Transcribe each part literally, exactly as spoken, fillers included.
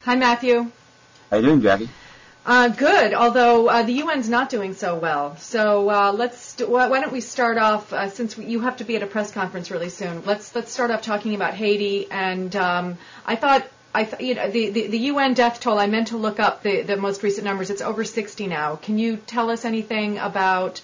Hi, Matthew. How you doing, Jackie? Uh, good, although uh, the U N's not doing so well. So uh, let's. Do, why don't we start off, uh, since we, you have to be at a press conference really soon, let's let's start off talking about Haiti. And um, I thought, I th- you know, the, the, the U N death toll, I meant to look up the, the most recent numbers. It's over sixty now. Can you tell us anything about...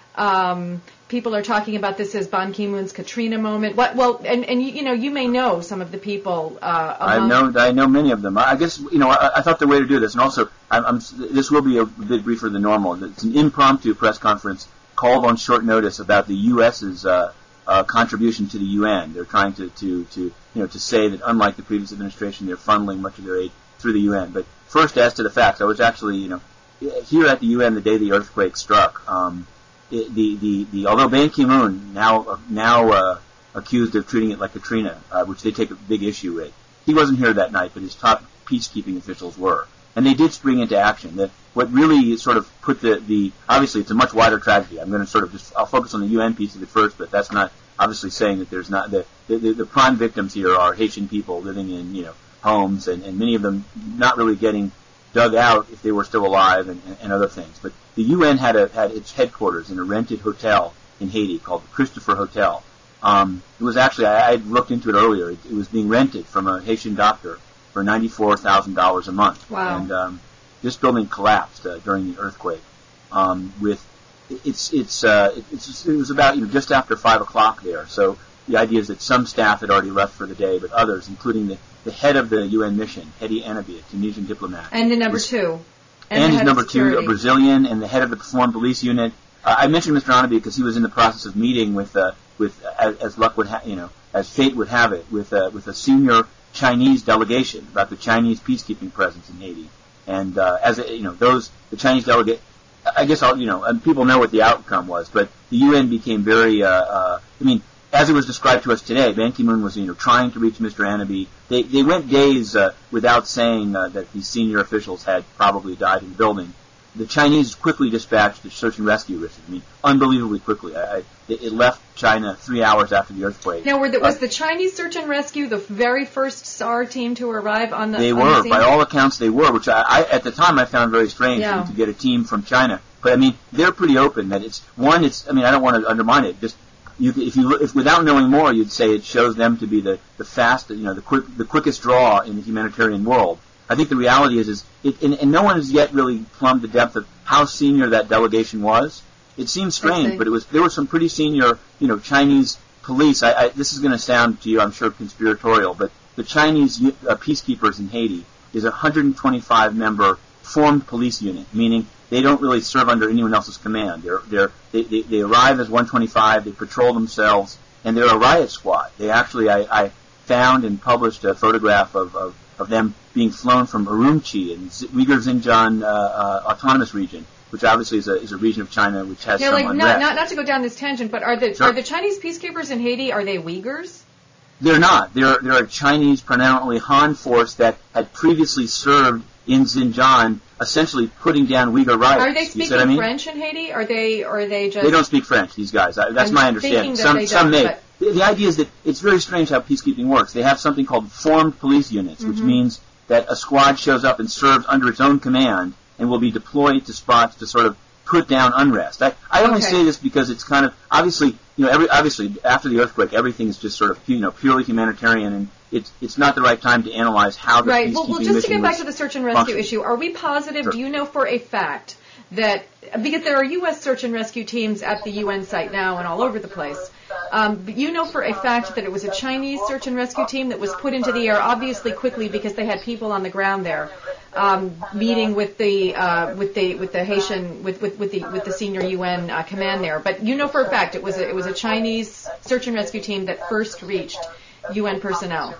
Um, people are talking about this as Ban Ki-moon's Katrina moment. What? Well, and, and you, you know, you may know some of the people. Uh, I know I know many of them. I guess you know. I, I thought the way to do this, and also, I'm, I'm, this will be a bit briefer than normal. It's an impromptu press conference called on short notice about the U S's uh, uh, contribution to the U N. They're trying to, to, to you know to say that unlike the previous administration, they're funneling much of their aid through the U N. But first, as to the facts, I was actually you know here at the U N the day the earthquake struck. Um, The, the, the, although Ban Ki-moon, now now uh, accused of treating it like Katrina, uh, which they take a big issue with, he wasn't here that night, but his top peacekeeping officials were. And they did spring into action. The, what really sort of put the, the, obviously it's a much wider tragedy. I'm going to sort of just, I'll focus on the U N piece of it first, but that's not obviously saying that there's not, the, the, the prime victims here are Haitian people living in, you know, homes, and, and many of them not really getting dug out if they were still alive, and, and, and other things. But the U N had a, had its headquarters in a rented hotel in Haiti called the Christopher Hotel. Um, it was actually, I, I looked into it earlier, it, it was being rented from a Haitian doctor for ninety-four thousand dollars a month. Wow. And um, this building collapsed uh, during the earthquake. Um, with it's it's uh, it's it was about you know just after five o'clock there. So the idea is that some staff had already left for the day, but others, including the, the head of the U N mission, Hedi Anabi, a Tunisian diplomat, and the number was, two. And, and he's number two, a Brazilian, and the head of the Performed Police Unit. Uh, I mentioned Mister Anabi because he was in the process of meeting with, uh, with as, as luck would ha- you know, as fate would have it, with uh, with a senior Chinese delegation about the Chinese peacekeeping presence in Haiti. And uh, as a, you know, those the Chinese delegate, I guess I'll, you know, and people know what the outcome was, but the U N became very. Uh, uh, I mean, as it was described to us today, Ban Ki-moon was, you know, trying to reach Mister Anabi. They they went days uh, without saying uh, that these senior officials had probably died in the building. The Chinese quickly dispatched the search and rescue mission. I mean, unbelievably quickly. I, I, it left China three hours after the earthquake. Now, were the, was the Chinese search and rescue the very first S A R team to arrive on the They on were. the scene? By all accounts, they were, which I, I at the time I found very strange yeah. to get a team from China. But, I mean, they're pretty open. That it's one, it's, I mean, I don't want to undermine it. Just You, if you, if without knowing more, you'd say it shows them to be the, the fast, you know, the quick, the quickest draw in the humanitarian world. I think the reality is, is it, and, and no one has yet really plumbed the depth of how senior that delegation was. It seems strange, but it was, there were some pretty senior, you know, Chinese police. I, I, this is going to sound to you, I'm sure, conspiratorial, but the Chinese uh, peacekeepers in Haiti is a one hundred twenty-five member formed police unit, meaning they don't really serve under anyone else's command. They're, they're, they, they, they arrive as one twenty-five, they patrol themselves, and they're a riot squad. They actually, I, I found and published a photograph of, of, of them being flown from Urumqi in Z- Uyghur Xinjiang uh, uh, Autonomous Region, which obviously is a, is a region of China which has yeah, some like, unrest. Not, not, not to go down this tangent, but are the sure. are the Chinese peacekeepers in Haiti, are they Uyghurs? They're not. They're, they're a Chinese, predominantly Han force that had previously served in Xinjiang, essentially putting down Uyghur riots. Are they speaking you see what I mean? French in Haiti? Are they, or are they just... They don't speak French, these guys. I, that's I'm my understanding. That some they some don't, may. The, the idea is that it's very strange how peacekeeping works. They have something called formed police units, which mm-hmm. means that a squad shows up and serves under its own command and will be deployed to spots to sort of put down unrest. I, I only okay. say this because it's kind of, obviously, you know, every, obviously, after the earthquake, everything is just sort of, you know, purely humanitarian, and it's it's not the right time to analyze how the right. peacekeeping Well, well, mission just to get back was to the search and rescue functioning. issue, are we positive, Sure. do you know for a fact that, because there are U S search and rescue teams at the U N site now and all over the place, um, but you know for a fact that it was a Chinese search and rescue team that was put into the air, obviously quickly because they had people on the ground there, um, meeting with the uh, with the with the Haitian with, with, with the with the senior U N uh, command there. But you know for a fact it was a, it was a Chinese search and rescue team that first reached U N personnel.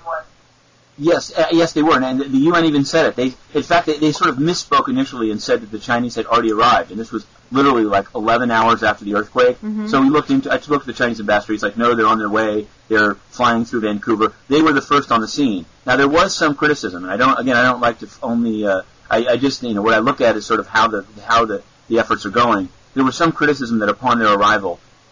Yes, uh, yes, they were, and the U N even said it. They, in fact, they, they sort of misspoke initially and said that the Chinese had already arrived, and this was literally like eleven hours after the earthquake. Mm-hmm. So we looked into. I spoke to the Chinese ambassador. He's like, "No, they're on their way. They're flying through Vancouver. They were the first on the scene." Now there was some criticism, and I don't. Again, I don't like to only. Uh, I, I just, you know, what I look at is sort of how the how the, the efforts are going. There was some criticism that upon their arrival,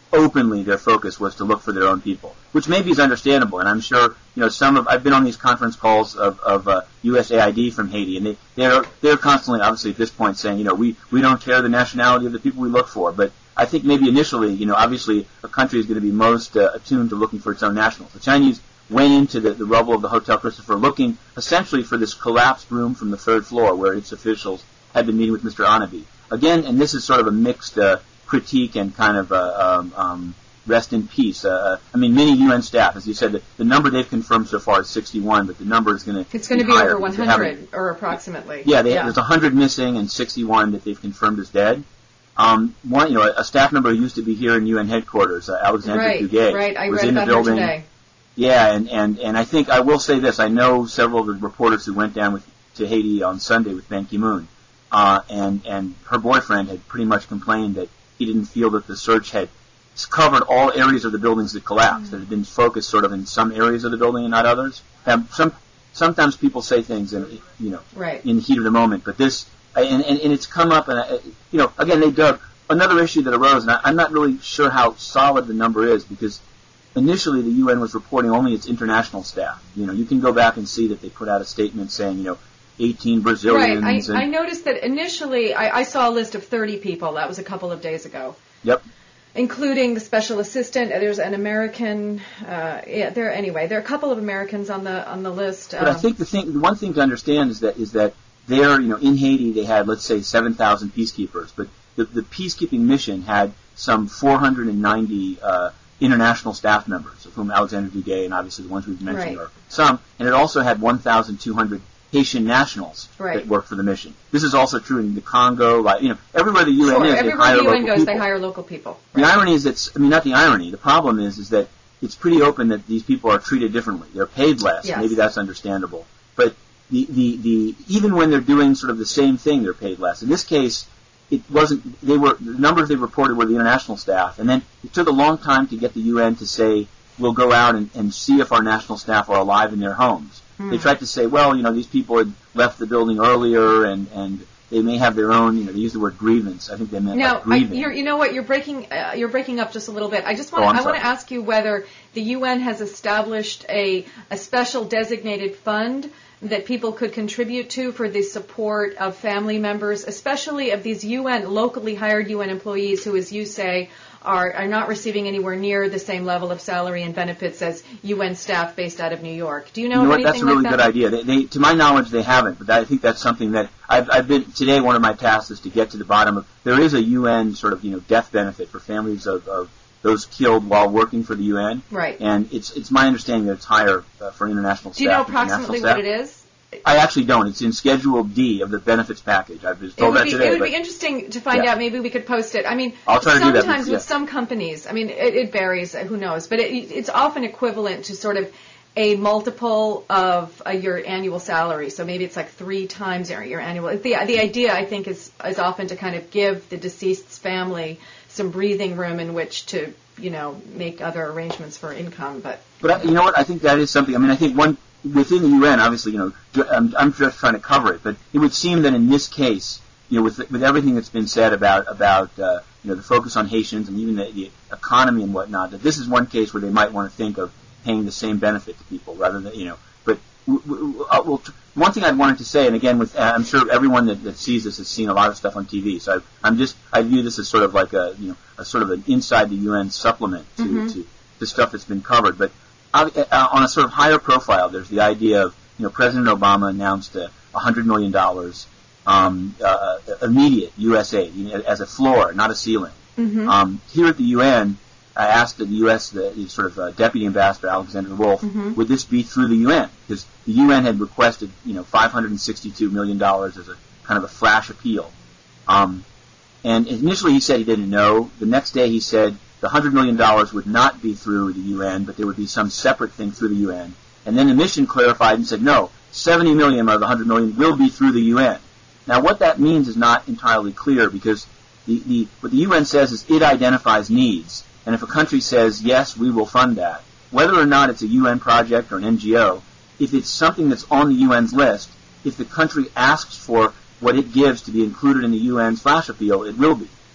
openly their focus was to look for their own people, which maybe is understandable. And I'm sure, you know, some of, I've been on these conference calls of, of uh, U S A I D from Haiti, and they, they're, they're constantly, obviously at this point saying, you know, we, we don't care the nationality of the people we look for. But I think maybe initially, you know, obviously a country is going to be most uh, attuned to looking for its own nationals. The Chinese went into the, the rubble of the Hotel Christopher looking essentially for this collapsed room from the third floor where its officials had been meeting with Mister Anabi. Again, and this is sort of a mixed uh, critique and kind of uh, um, um, rest in peace. Uh, I mean, many U N staff, as you said, the, the number they've confirmed so far is sixty-one, but the number is going to It's going to be over one hundred, or approximately. Yeah, they, yeah, there's one hundred missing and sixty-one that they've confirmed as dead. Um, one, you know, a, a staff member who used to be here in U N headquarters, uh, Alexandra right, Duguay, right. I was read in about the building. Her today. Yeah, and, and, and I think I will say this. I know several of the reporters who went down with, to Haiti on Sunday with Ban Ki-moon, uh, and, and her boyfriend had pretty much complained that he didn't feel that the search had covered all areas of the buildings that collapsed, mm-hmm. that it had been focused sort of in some areas of the building and not others. Um, some, sometimes people say things in, you know, right. in the heat of the moment, but this, and, and, and it's come up, and, uh, you know, again, they dug another issue that arose, and I, I'm not really sure how solid the number is, because initially the U N was reporting only its international staff. You know, you can go back and see that they put out a statement saying, you know, eighteen Brazilians. Right. I, and I noticed that initially I, I saw a list of thirty people. That was a couple of days ago. Yep. Including the special assistant. There's an American. Uh, yeah. There. Anyway, there are a couple of Americans on the on the list. But um, I think the thing, the one thing to understand is that is that there, you know, in Haiti they had, let's say, seven thousand peacekeepers, but the, the peacekeeping mission had some four hundred ninety uh, international staff members, of whom Alexandra Duguay and obviously the ones we've mentioned right. are some, and it also had one thousand two hundred Haitian nationals right. that work for the mission. This is also true in the Congo, like, you know, everywhere the U N sure. is, everywhere they hire the U N local goes, people. They hire local people. Right. The irony is that, I mean, not the irony, the problem is, is that it's pretty open that these people are treated differently. They're paid less. Yes. Maybe that's understandable. But the, the, the, even when they're doing sort of the same thing, they're paid less. In this case, it wasn't, they were, the numbers they reported were the international staff, and then it took a long time to get the U N to say, we'll go out and, and see if our national staff are alive in their homes. Hmm. They tried to say, well, you know, these people had left the building earlier, and, and they may have their own, you know, they use the word grievance. I think they meant now, like grieving. I, you're, you know what, you're breaking, uh, you're breaking up just a little bit. I just want, oh, I want to ask you whether the U N has established a, a special designated fund that people could contribute to for the support of family members, especially of these U N, locally hired U N employees who, as you say, are, are not receiving anywhere near the same level of salary and benefits as U N staff based out of New York. Do you know, you know of what? anything That's a really like that? good idea. They, they, to my knowledge, they haven't, but I think that's something that I've, I've been, today one of my tasks is to get to the bottom of, there is a U N sort of, you know, death benefit for families of, of those killed while working for the U N. Right. And it's, it's my understanding that it's higher uh, for international staff. Do you know than for national approximately staff. what it is? I actually don't. It's in Schedule D of the benefits package. I've just It told would that be, today. it would but be interesting to find yeah. out. Maybe we could post it. I mean, I'll try to do that, sometimes yeah. with some companies, I mean, it, it varies. Who knows? But it, it's often equivalent to sort of a multiple of uh, your annual salary. So maybe it's like three times your, your annual. The the idea, I think, is is often to kind of give the deceased's family some breathing room in which to, you know, make other arrangements for income. But but I, you know what? I think that is something. I mean, I think one. Within the U N, obviously, you know, I'm, I'm just trying to cover it, but it would seem that in this case, you know, with with everything that's been said about about uh, you know the focus on Haitians and even the, the economy and whatnot, that this is one case where they might want to think of paying the same benefit to people rather than, you know. But w- w- uh, well, t- one thing I wanted to say, and again, with uh, I'm sure everyone that, that sees this has seen a lot of stuff on T V, so I, I'm just I view this as sort of like a you know a sort of an inside the U N supplement to mm-hmm. to the stuff that's been covered, but. Uh, on a sort of higher profile, there's the idea of, you know, President Obama announced a one hundred million dollars um, uh, immediate U S aid, you know, as a floor, not a ceiling. mm-hmm. Um, here at the U N, I asked the U S, the, the sort of uh, Deputy Ambassador Alexander Wolf, mm-hmm. would this be through the U N? Because the U N had requested, you know, five hundred sixty-two million dollars as a kind of a flash appeal. Um, and initially he said he didn't know. The next day he said, the one hundred million dollars would not be through the U N, but there would be some separate thing through the U N. And then the mission clarified and said, no, seventy million dollars of the one hundred million dollars will be through the U N. Now, what that means is not entirely clear because the, the, what the U N says is it identifies needs. And if a country says, yes, we will fund that, whether or not it's a U N project or an N G O, if it's something that's on the U N's list, if the country asks for what it gives to be included in the U N's flash appeal, it will be.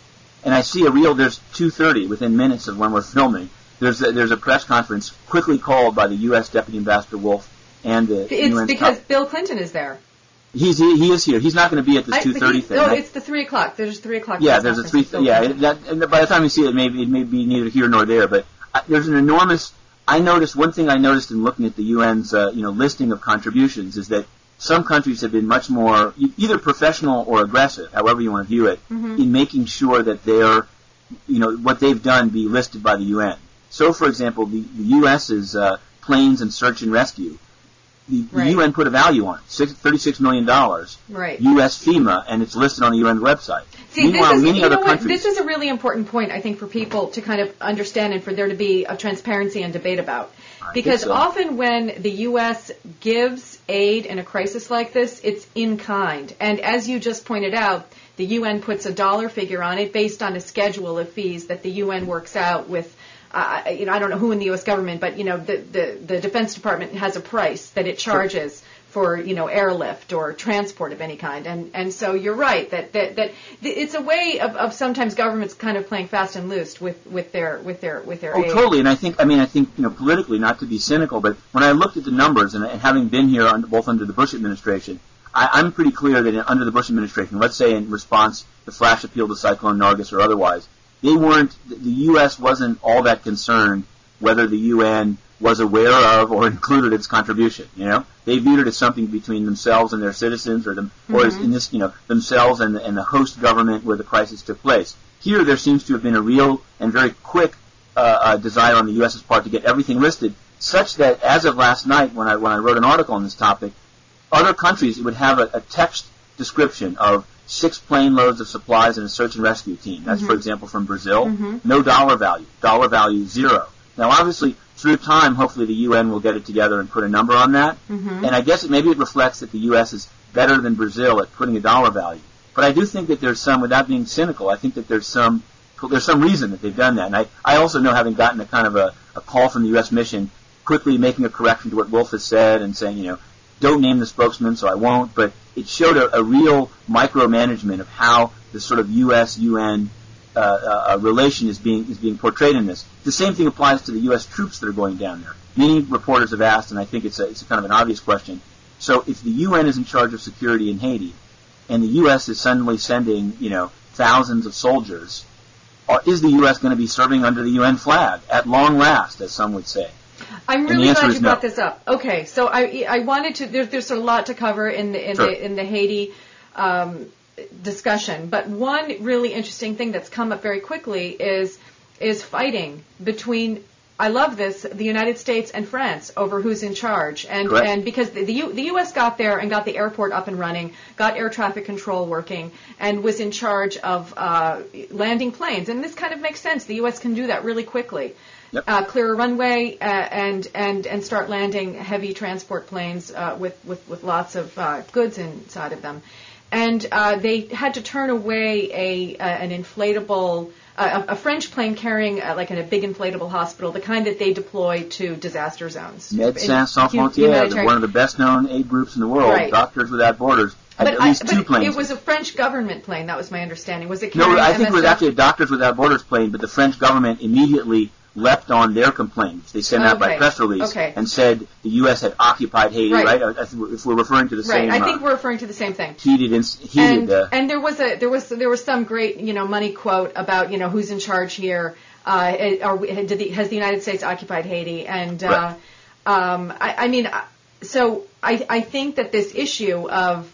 and I see a real, there's two thirty within minutes of when we're filming. There's a, there's a press conference quickly called by the U S Deputy Ambassador Wolf and the It's U N because top. Bill Clinton is there. He's he, he is here. He's not going to be at this I- two thirty he- thing. No, I- it's the three o'clock. There's three o'clock. Yeah, press there's a conference three. with Bill Yeah, Clinton. that, and by the time you see it, maybe it may be neither here nor there. But uh, there's an enormous. I noticed one thing I noticed in looking at the U N's uh, you know listing of contributions is that some countries have been much more e- either professional or aggressive, however you want to view it, Mhm. in making sure that their you know what they've done be listed by the U N. So, for example, the, the U S's uh, planes and search and rescue. The, the Right. U N put a value on it, six, thirty-six million dollars, Right. U S FEMA, and it's listed on the U N website. See, this Meanwhile, is, many you other know what, countries. this is a really important point, I think, for people to kind of understand and for there to be a transparency and debate about. I Because think so. often when the U S gives aid in a crisis like this, it's in kind. And as you just pointed out, the U N puts a dollar figure on it based on a schedule of fees that the U N works out with, uh, you know, I don't know who in the U S government, but, you know, the, the, the Defense Department has a price that it charges for, you know, airlift or transport of any kind. And and so you're right that that, that it's a way of, of sometimes governments kind of playing fast and loose with, with their with their with their Oh, aid. totally. And I think, I mean, I think, you know, politically, not to be cynical, but when I looked at the numbers, and, and having been here under, both under the Bush administration, I, I'm pretty clear that in, under the Bush administration, let's say in response to flash appeal to Cyclone Nargis or otherwise, they weren't, the U S wasn't all that concerned whether the U N was aware of or included its contribution. You know, they viewed it as something between themselves and their citizens, or them, or as in this, you know, themselves and the, and the host government where the crisis took place. Here, there seems to have been a real and very quick uh, uh, desire on the U S's part to get everything listed, such that as of last night, when I when I wrote an article on this topic, other countries would have a, a text description of six plane loads of supplies and a search and rescue team. That's, for example, from Brazil. Mhm. No dollar value. Dollar value zero. Now, obviously, through time, hopefully the U N will get it together and put a number on that. Mhm. And I guess it, maybe it reflects that the U S is better than Brazil at putting a dollar value. But I do think that there's some, without being cynical, I think that there's some there's some reason that they've done that. And I, I also know, having gotten a kind of a, a call from the U S mission, quickly making a correction to what Wolf has said and saying, you know, don't name the spokesman, so I won't. But it showed a, a real micromanagement of how the sort of U S U N uh, uh, relation is being is being portrayed in this. The same thing applies to the U S troops that are going down there. Many reporters have asked, and I think it's a, it's a kind of an obvious question. So if the U N is in charge of security in Haiti, and the U S is suddenly sending, you know, thousands of soldiers, or is the U S going to be serving under the U N flag at long last, as some would say? I'm And the really answer glad is you no. brought this up. Okay, so I I wanted to. There's there's a lot to cover in the in Sure. the in the Haiti um, discussion, but one really interesting thing that's come up very quickly is is fighting between. I love this, the United States and France over who's in charge, and Correct. and because the the, U, the U S got there and got the airport up and running, got air traffic control working, and was in charge of uh, landing planes, and this kind of makes sense. The U S can do that really quickly. Yep. Uh, clear a runway uh, and and and start landing heavy transport planes uh, with, with with lots of uh, goods inside of them, and uh, they had to turn away a, a an inflatable uh, a, a French plane carrying uh, like in a big inflatable hospital, the kind that they deploy to disaster zones. Médecins Sans In hu- Frontières, humanitarian- one of the best-known aid groups in the world, Right. Doctors Without Borders, had But, at I, least two but planes. it was a French government plane. That was my understanding. Was it No, carrying I think it was M S F? actually a Doctors Without Borders plane, but the French government immediately leapt on their complaints. They sent out by Okay. press release Okay. and said the U S had occupied Haiti, Right. right? I- I think If we're referring to the Right. same I think uh, we're referring to the same thing. heated, ins- heated And, uh, and there was a there was there was some great you know money quote about you know who's in charge here. Uh, it- are we, did the, has the United States occupied Haiti? And uh, Right. um, I, I mean, uh, so I I think that this issue of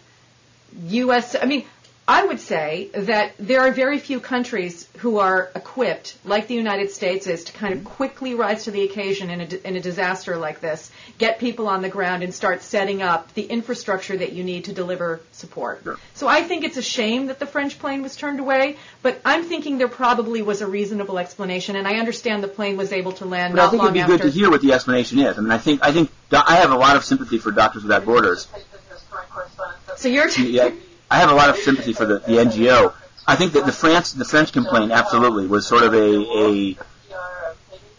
U S I mean. I would say that there are very few countries who are equipped, like the United States is, to kind of quickly rise to the occasion in a, in a disaster like this, get people on the ground and start setting up the infrastructure that you need to deliver support. Sure. So I think it's a shame that the French plane was turned away, but I'm thinking there probably was a reasonable explanation, and I understand the plane was able to land But I not think long it'd be after. good to hear what the explanation is. I mean, I think I think I have a lot of sympathy for Doctors Without Borders. So you're t- Yeah, I have a lot of sympathy for the, the N G O. I think that the France the French complaint absolutely was sort of a, a, a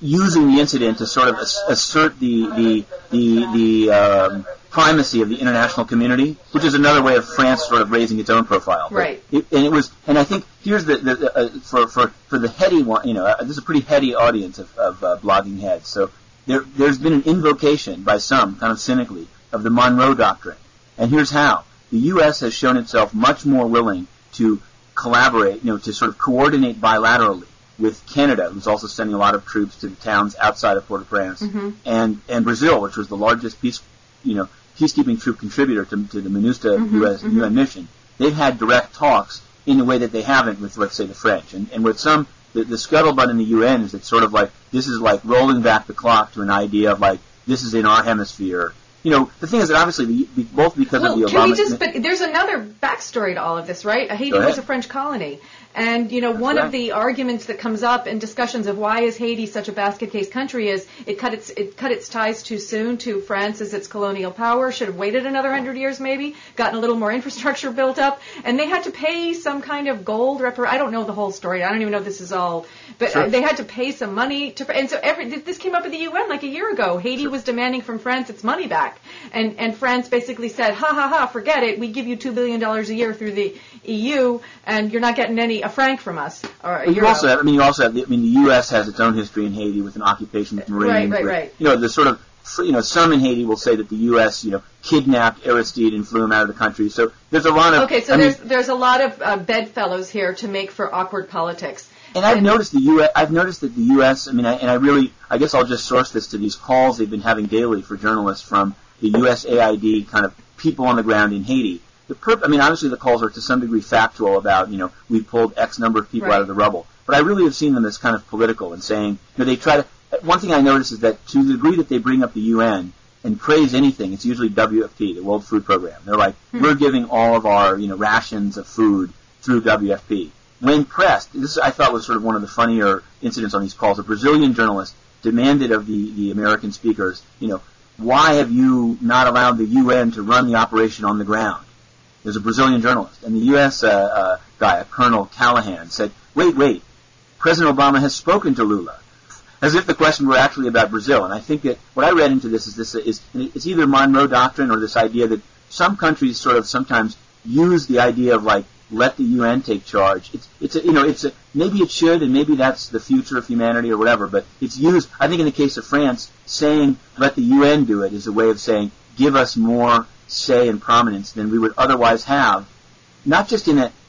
using the incident to sort of ass- assert the the the, the um, primacy of the international community, which is another way of France sort of raising its own profile. But right. It, and it was, and I think here's the, the, the uh, for for for the heady one. You know, uh, this is a pretty heady audience of, of uh, blogging heads. So there there's been an invocation by some, kind of cynically, of the Monroe Doctrine. And here's how: the U S has shown itself much more willing to collaborate, you know, to sort of coordinate bilaterally with Canada, who's also sending a lot of troops to the towns outside of Port-au-Prince, mm-hmm. and and Brazil, which was the largest peace, you know, peacekeeping troop contributor to, to the MINUSTA mm-hmm, U S mm-hmm. U N mission. They've had direct talks in a way that they haven't with, let's say, the French. And, and with some, the, the scuttlebutt in the U N is it's sort of like, this is like rolling back the clock to an idea of like, this is in our hemisphere. You know, the thing is that obviously, the, the, both because well, of the can Obama... we just, but there's another backstory to all of this, right? Haiti was a French colony. And, you know, That's one right. of the arguments that comes up in discussions of why is Haiti such a basket case country is it cut its it cut its ties too soon to France as its colonial power, should have waited another hundred years maybe, gotten a little more infrastructure built up, and they had to pay some kind of gold repar. I don't know the whole story. I don't even know if this is all, but sure. they had to pay some money to, and so every this came up at the U N like a year ago. Haiti sure. was demanding from France its money back, and and France basically said, ha ha ha, forget it. We give you two billion dollars a year through the E U, and you're not getting any a franc from us. Or a you euro. also have, I mean, you also have, the, I mean, the U S has its own history in Haiti with an occupation with Marines. Right, right, with, right. You know, the sort of, you know, some in Haiti will say that the U S, you know, kidnapped Aristide and flew him out of the country. So there's a lot of... Okay, so I there's mean, there's a lot of uh, bedfellows here to make for awkward politics. And I've noticed the U S, I've noticed that the U S, I mean, I, and I really, I guess I'll just source this to these calls they've been having daily for journalists from the U S A I D kind of people on the ground in Haiti. The perp, I mean, obviously the calls are to some degree factual about, you know, we pulled X number of people right. out of the rubble. But I really have seen them as kind of political and saying, you know, they try to, one thing I notice is that to the degree that they bring up the U N and praise anything, it's usually W F P, the World Food Program. They're like, hmm. we're giving all of our, you know, rations of food through W F P. When pressed, this I thought was sort of one of the funnier incidents on these calls, a Brazilian journalist demanded of the, the American speakers, you know, why have you not allowed the U N to run the operation on the ground? There's a Brazilian journalist, and the U S uh, uh, guy, a Colonel Callahan, said, wait, wait, President Obama has spoken to Lula, as if the question were actually about Brazil. And I think that what I read into this is this is it's either Monroe Doctrine or this idea that some countries sort of sometimes use the idea of like let the U N take charge. It's it's a, you know it's a, maybe it should, and maybe that's the future of humanity or whatever. But it's used. I think in the case of France, saying let the U N do it is a way of saying give us more say and prominence than we would otherwise have. Not just in a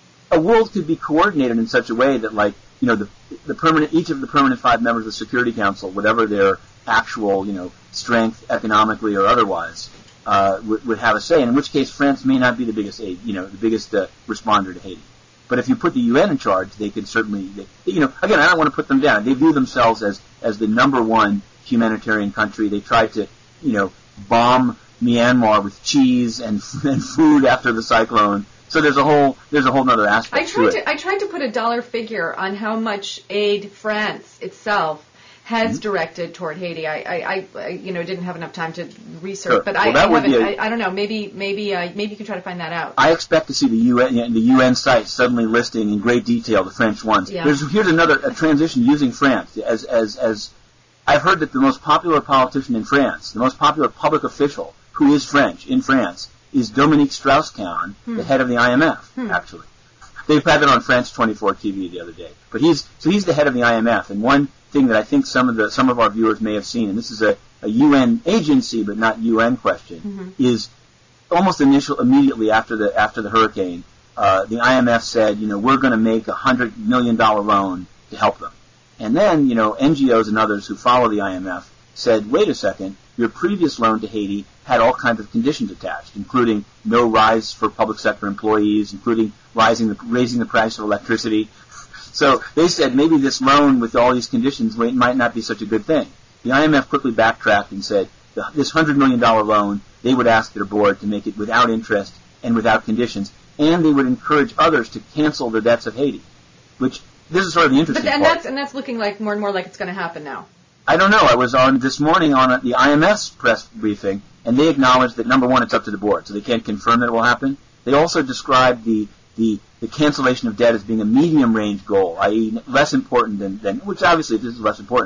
a world could be coordinated in such a way that like you know the the permanent each of the permanent five members of the Security Council, whatever their actual you know strength economically or otherwise. Uh, would, would have a say, and in which case France may not be the biggest aid, you know, the biggest uh, responder to Haiti. But if you put the U N in charge, they could certainly, they, you know, again, I don't want to put them down. They view themselves as, as the number one humanitarian country. They tried to, you know, bomb Myanmar with cheese and, and food after the cyclone. So there's a whole, there's a whole other aspect I tried to it. To, I tried to put a dollar figure on how much aid France itself has mm-hmm. directed toward Haiti. I, I, I, you know, didn't have enough time to research, sure. but well, I, I haven't. A, I, I don't know. Maybe, maybe, uh, maybe you can try to find that out. I expect to see the U N, the U N site suddenly listing in great detail the French ones. Yeah. There's, here's another a transition using France as, as, as I've heard that the most popular politician in France, the most popular public official who is French in France, is Dominique Strauss-Kahn, hmm. the head of the I M F. Hmm. Actually, they've had it on France twenty-four T V the other day. But he's so he's the head of the I M F, and one thing that I think some of the some of our viewers may have seen, and this is a, a U N agency but not U N question, mm-hmm. is almost initial immediately after the after the hurricane, uh, the I M F said, you know, we're going to make a hundred million dollar loan to help them, and then you know N G Os and others who follow the I M F said, wait a second, your previous loan to Haiti had all kinds of conditions attached, including no rise for public sector employees, including rising the, raising the price of electricity. So they said maybe this loan with all these conditions might not be such a good thing. The I M F quickly backtracked and said this one hundred million dollar loan, they would ask their board to make it without interest and without conditions, and they would encourage others to cancel their debts of Haiti, which this is sort of the interesting but, and part. That's, and that's looking like more and more like it's going to happen now. I don't know. I was on this morning on the I M F's press briefing, and they acknowledged that, number one, it's up to the board, so they can't confirm that it will happen. They also described the the the cancellation of debt as being a medium-range goal, that is less important than, than, which obviously this is less important,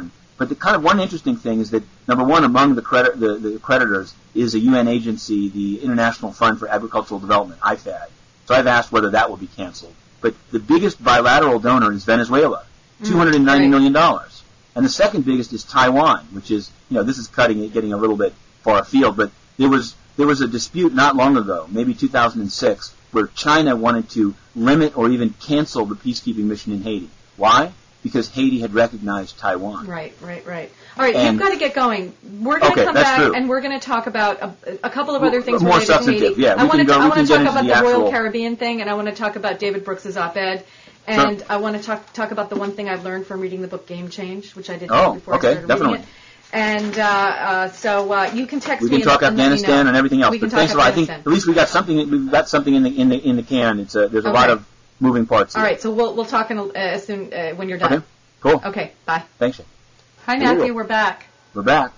but the kind of one interesting thing is that, number one, among the, credit, the, the creditors is a U N agency, the International Fund for Agricultural Development, I F A D. So I've asked whether that will be canceled. But the biggest bilateral donor is Venezuela, two hundred ninety million dollars. And the second biggest is Taiwan, which is, you know, this is cutting it, getting a little bit far afield, but there was there was a dispute not long ago, maybe two thousand six, where China wanted to limit or even cancel the peacekeeping mission in Haiti. Why? Because Haiti had recognized Taiwan. Right, right, right. All right, and, you've got to get going. We're going to okay, come that's back, true. and we're going to talk about a, a couple of other things more related to substantive, Haiti. yeah. I We want can to go, I we want can to get talk into about the the actual... Royal Caribbean thing, and I want to talk about David Brooks's op-ed. And sure. I want to talk talk about the one thing I've learned from reading the book Game Change, which I didn't oh, know before okay, I started definitely. reading it. And uh, uh, so uh, you can text we me. can talk and, Afghanistan and, and everything else. We can but talk thanks a lot. I think Afghanistan. at least we got something. We've got something in the in the in the can. It's a, there's a Okay. lot of moving parts. All here. right, so we'll we'll talk in, uh, as soon uh, when you're done. Okay. Cool. Okay. Bye. Thanks. Shane. Hi, Matthew. We're back. We're back.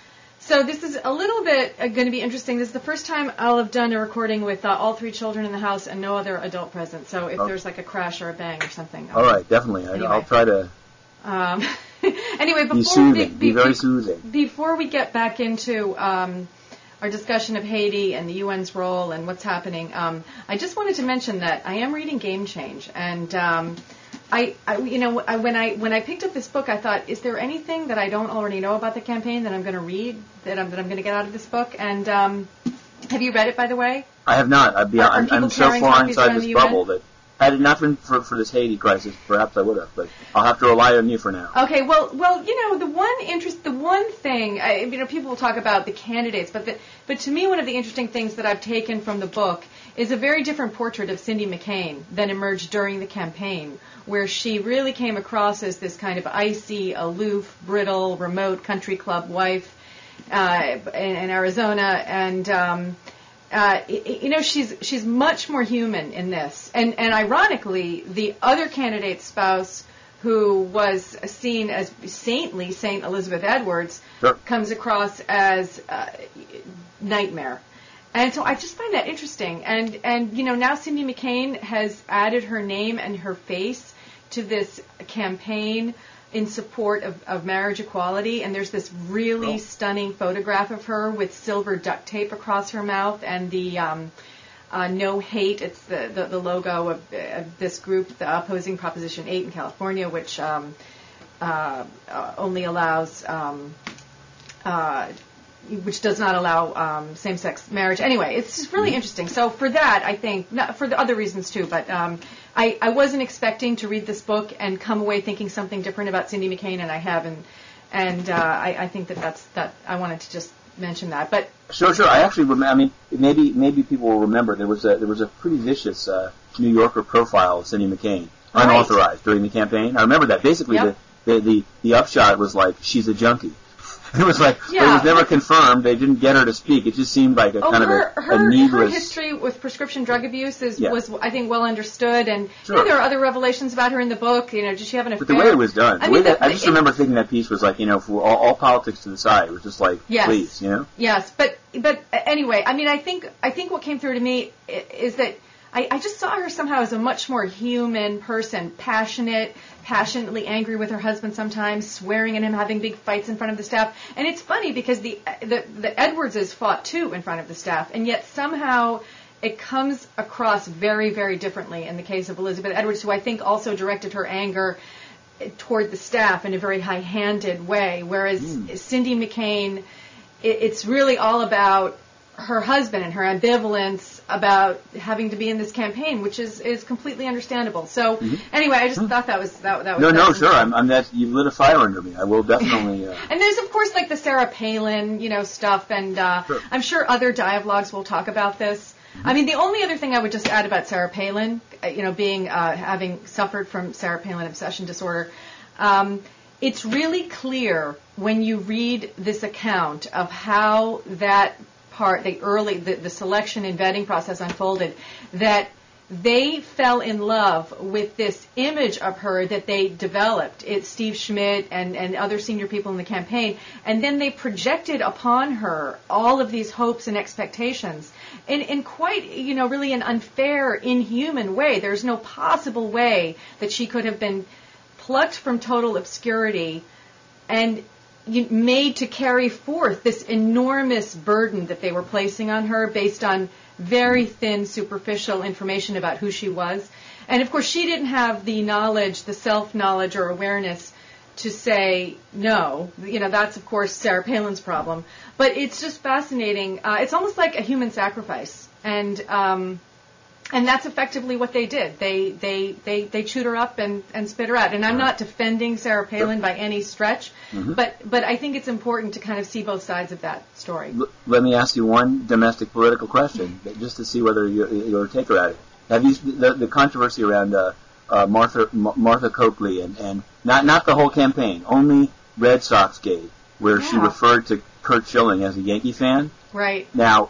So this is a little bit uh, going to be interesting. This is the first time I'll have done a recording with uh, all three children in the house and no other adult present. So if Okay. there's like a crash or a bang or something. All right, definitely. I, Anyway. I'll try to Um, anyway, before be soothing. we, Be, be very soothing. Before we get back into um, our discussion of Haiti and the U N's role and what's happening, um, I just wanted to mention that I am reading Game Change, and um, I, I, you know, I, when I when I picked up this book, I thought, is there anything that I don't already know about the campaign that I'm going to read that I'm that I'm going to get out of this book? And um, have you read it, by the way? I have not. I'd be, Are- are I'm, people I'm so carrying far copies inside around this the U N? bubble that had it not been for, for this Haiti crisis, perhaps I would have. But I'll have to rely on you for now. Okay, well, well, you know, the one interest, the one thing, I, you know, people will talk about the candidates, but the, but to me, one of the interesting things that I've taken from the book is a very different portrait of Cindy McCain than emerged during the campaign, where she really came across as this kind of icy, aloof, brittle, remote country club wife uh, in, in Arizona, and. Um, Uh, you know, she's she's much more human in this, and and ironically, the other candidate's spouse, who was seen as saintly, Saint Elizabeth Edwards, Sure. comes across as uh, nightmare, and so I just find that interesting. And and you know, now Cindy McCain has added her name and her face to this campaign in support of, of marriage equality, and there's this really Oh. stunning photograph of her with silver duct tape across her mouth and the um, uh, no hate. It's the, the, the logo of, of this group, the opposing Proposition eight in California, which um, uh, uh, only allows, um, uh, which does not allow um, same-sex marriage. Anyway, it's just really interesting. So for that, I think, not for the other reasons too, but um, I, I wasn't expecting to read this book and come away thinking something different about Cindy McCain, and I have, and and uh, I, I think that that's that. I wanted to just mention that. But Sure, sure. I actually, rem- I mean, maybe maybe people will remember there was a there was a pretty vicious uh, New Yorker profile of Cindy McCain, Right. unauthorized during the campaign. I remember that. Basically, Yep. the, the the the upshot was like she's a junkie. It was like but it Yeah. was never confirmed. They didn't get her to speak. It just seemed like a oh, kind her of a, her, a needless. her history with prescription drug abuse is Yeah. was I think well understood, and Sure. you know, there are other revelations about her in the book. You know, did she have an affair? But the way it was done, the I way mean, that, the- I just the- remember thinking that piece was like, you know, for all, all politics to the side. It was just like, Yes. please, you know. Yes, but but anyway, I mean, I think I think what came through to me i- is that I, I just saw her somehow as a much more human person, passionate, passionately angry with her husband sometimes, swearing at him, having big fights in front of the staff. And it's funny because the the, the Edwardses fought too in front of the staff, and yet somehow it comes across very, very differently in the case of Elizabeth Edwards, who I think also directed her anger toward the staff in a very high-handed way, whereas Mm. Cindy McCain, it, it's really all about her husband and her ambivalence about having to be in this campaign, which is, is completely understandable. So anyway, I just thought that was that, that was No, that no, was sure. I'm, I'm that you've lit a fire under me. I will definitely. Uh, And there's of course like the Sarah Palin, you know, stuff, and uh, Sure. I'm sure other dialogues will talk about this. I mean, the only other thing I would just add about Sarah Palin, uh, you know, being uh, having suffered from Sarah Palin obsession disorder, um, it's really clear when you read this account of how that part, the early, the, the selection and vetting process unfolded, that they fell in love with this image of her that they developed. It's Steve Schmidt and, and other senior people in the campaign, and then they projected upon her all of these hopes and expectations in, in quite, you know, really an unfair, inhuman way. There's no possible way that she could have been plucked from total obscurity and you- made to carry forth this enormous burden that they were placing on her based on very thin, superficial information about who she was. And, of course, she didn't have the knowledge, the self-knowledge or awareness to say no. You know, that's, of course, Sarah Palin's problem. But it's just fascinating. Uh, it's almost like a human sacrifice. And um, and that's effectively what they did. They they, they, they chewed her up and, and spit her out. And I'm not defending Sarah Palin by any stretch, mm-hmm. but, but I think it's important to kind of see both sides of that story. L- let me ask you one domestic political question, just to see whether you're, you're a taker at it. Have you the, the controversy around uh, uh, Martha M- Martha Coakley and, and not not the whole campaign, only Red Sox Gate, where yeah. she referred to Curt Schilling as a Yankee fan? Right. Now,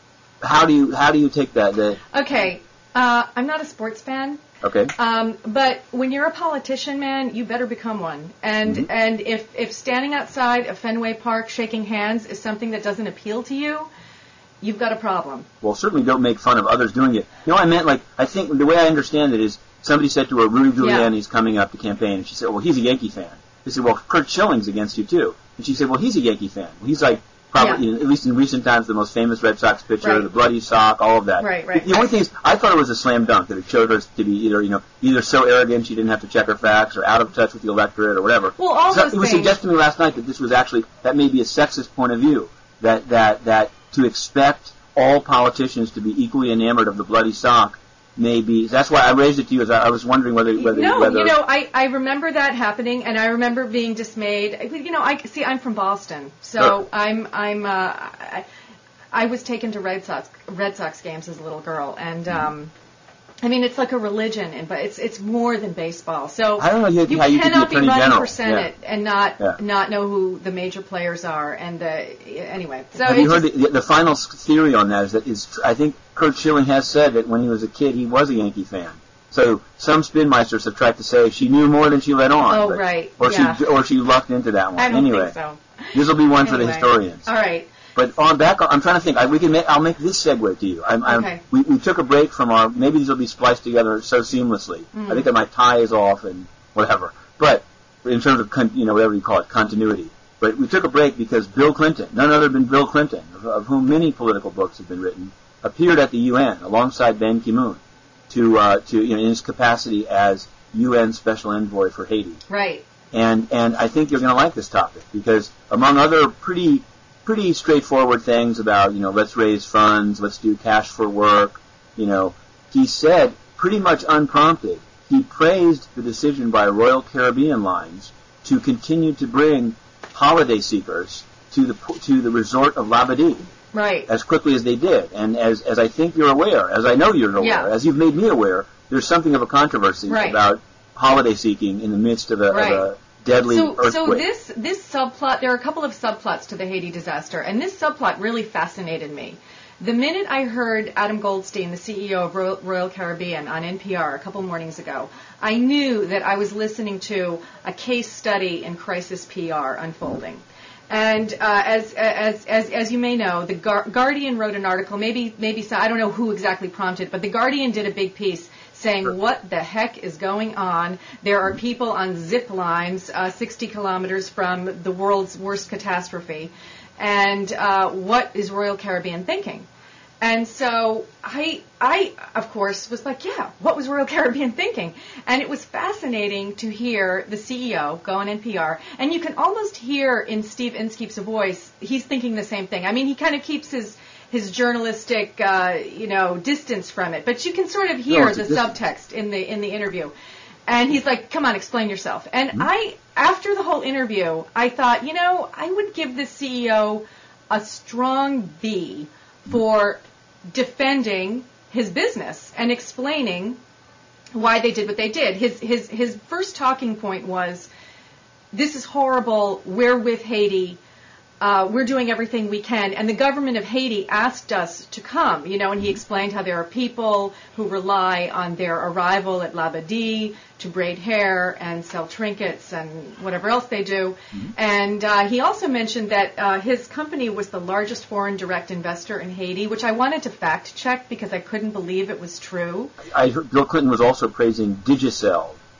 how do you how do you take that? The, okay, uh, I'm not a sports fan. Okay. Um, but when you're a politician, man, you better become one. And mm-hmm. and if if standing outside of Fenway Park shaking hands is something that doesn't appeal to you, you've got a problem. Well, certainly don't make fun of others doing it. You know, I meant, like, I think the way I understand it is somebody said to her, Rudy Giuliani's yeah. coming up to campaign, and she said, well, he's a Yankee fan. They said, well, Curt Schilling's against you, too. And she said, well, he's a Yankee fan. Well, he's like, probably, yeah. you know, at least in recent times, the most famous Red Sox pitcher, right. the bloody sock, all of that. Right, right. The, the only thing is, I thought it was a slam dunk, that it showed her to be either, you know, either so arrogant she didn't have to check her facts, or out of touch with the electorate, or whatever. Well, all so those it was things. suggested to me last night that this was actually, that may be a sexist point of view, that, that, that to expect all politicians to be equally enamored of the bloody sock may be. That's why I raised it to you. As I, I was wondering whether whether no, whether, you know, I, I remember that happening, and I remember being dismayed. You know, I see. I'm from Boston, so sure. I'm I'm uh, I, I was taken to Red Sox Red Sox games as a little girl, and um, I mean, it's like a religion, and but it's it's more than baseball. So I don't know you how you cannot could be be running general. for Senate yeah. and not yeah. not know who the major players are. And the anyway, so have you heard just, the, the final theory on that? Is that is I think Curt Schilling has said that when he was a kid he was a Yankee fan. So some spinmeisters have tried to say she knew more than she let on. Oh but, right, or yeah. she or she lucked into that one. I don't anyway, think so. This will be one anyway. for the historians. All right. But on back, I'm trying to think. I, we can make. I'll make this segue to you. I'm, I'm, okay. we, we took a break from our. Maybe these will be spliced together so seamlessly. Mm-hmm. I think that my tie is off and whatever. But in terms of con, you know whatever you call it, continuity. But we took a break because Bill Clinton, none other than Bill Clinton, of, of whom many political books have been written, appeared at the U N alongside Ban Ki-moon to uh, to you know in his capacity as U N Special Envoy for Haiti. Right. And and I think you're going to like this topic because among other pretty. pretty straightforward things about, you know, let's raise funds, let's do cash for work, you know, he said, pretty much unprompted, he praised the decision by Royal Caribbean Lines to continue to bring holiday seekers to the to the resort of Labadee. Right. As quickly as they did. And as, as I think you're aware, as I know you're aware, yeah. as you've made me aware, there's something of a controversy right. about holiday seeking in the midst of a, right. of a deadly so, earthquake. So this this subplot, there are a couple of subplots to the Haiti disaster, and this subplot really fascinated me. The minute I heard Adam Goldstein, the C E O of Royal, Royal Caribbean, on N P R a couple mornings ago, I knew that I was listening to a case study in crisis P R unfolding. And uh, as, as as as you may know, the Gar- Guardian wrote an article. Maybe maybe some, I don't know who exactly prompted, but the Guardian did a big piece saying what the heck is going on. There are people on zip lines uh, sixty kilometers from the world's worst catastrophe, and uh, what is Royal Caribbean thinking? And so I, I, of course, was like, yeah, what was Royal Caribbean thinking? And it was fascinating to hear the C E O go on N P R, and you can almost hear in Steve Inskeep's voice, he's thinking the same thing. I mean, he kind of keeps his his journalistic, uh, you know, distance from it, but you can sort of hear no, the distance. subtext in the in the interview. And he's like, come on, explain yourself. And mm-hmm. I, after the whole interview, I thought, you know, I would give the C E O a strong B for defending his business and explaining why they did what they did. His his his first talking point was, this is horrible, we're with Haiti, uh, we're doing everything we can, and the government of Haiti asked us to come, you know, and he explained how there are people who rely on their arrival at Labadee to braid hair and sell trinkets and whatever else they do. Mm-hmm. And uh, he also mentioned that uh, his company was the largest foreign direct investor in Haiti, which I wanted to fact check because I couldn't believe it was true. I heard Bill Clinton was also praising Digicel,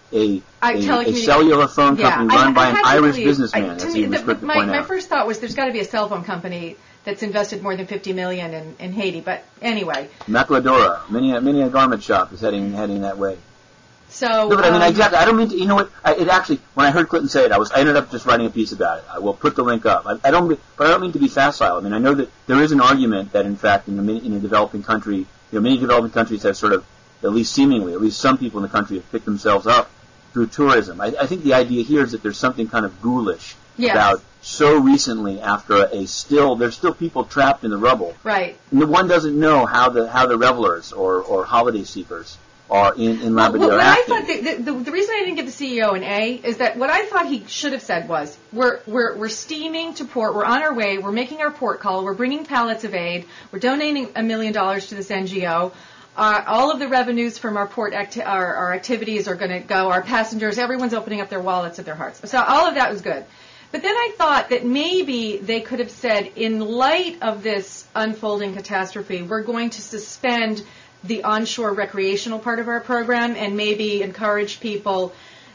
a, I, a, a cellular phone company yeah, run I, by I an Irish believe, businessman, I, as me, he was the, quick to my, point my out. first thought was there's got to be a cell phone company that's invested more than fifty million dollars in, in Haiti. But anyway. Maquiladora. Many, many a garment shop is heading heading that way. So, no, but I mean, um, exactly. I don't mean to. You know what? I, it actually, when I heard Clinton say it, I was. I ended up just writing a piece about it. I will put the link up. I, I don't, but I don't mean to be facile. I mean, I know that there is an argument that, in fact, in a, in a developing country, you know, many developing countries have sort of, at least seemingly, at least some people in the country have picked themselves up through tourism. I, I think the idea here is that there's something kind of ghoulish yes. about so recently after a still. There's still people trapped in the rubble. Right. And one doesn't know how the how the revelers or or holiday seekers are in, in well, Labadie well, are what I acting. thought the, the, the reason I didn't give the C E O an A is that what I thought he should have said was, we're, we're, we're steaming to port, we're on our way, we're making our port call, we're bringing pallets of aid, we're donating a million dollars to this N G O, uh, all of the revenues from our port acti- our, our activities are going to go, our passengers, everyone's opening up their wallets and their hearts. So all of that was good. But then I thought that maybe they could have said, in light of this unfolding catastrophe, we're going to suspend the onshore recreational part of our program and maybe encourage people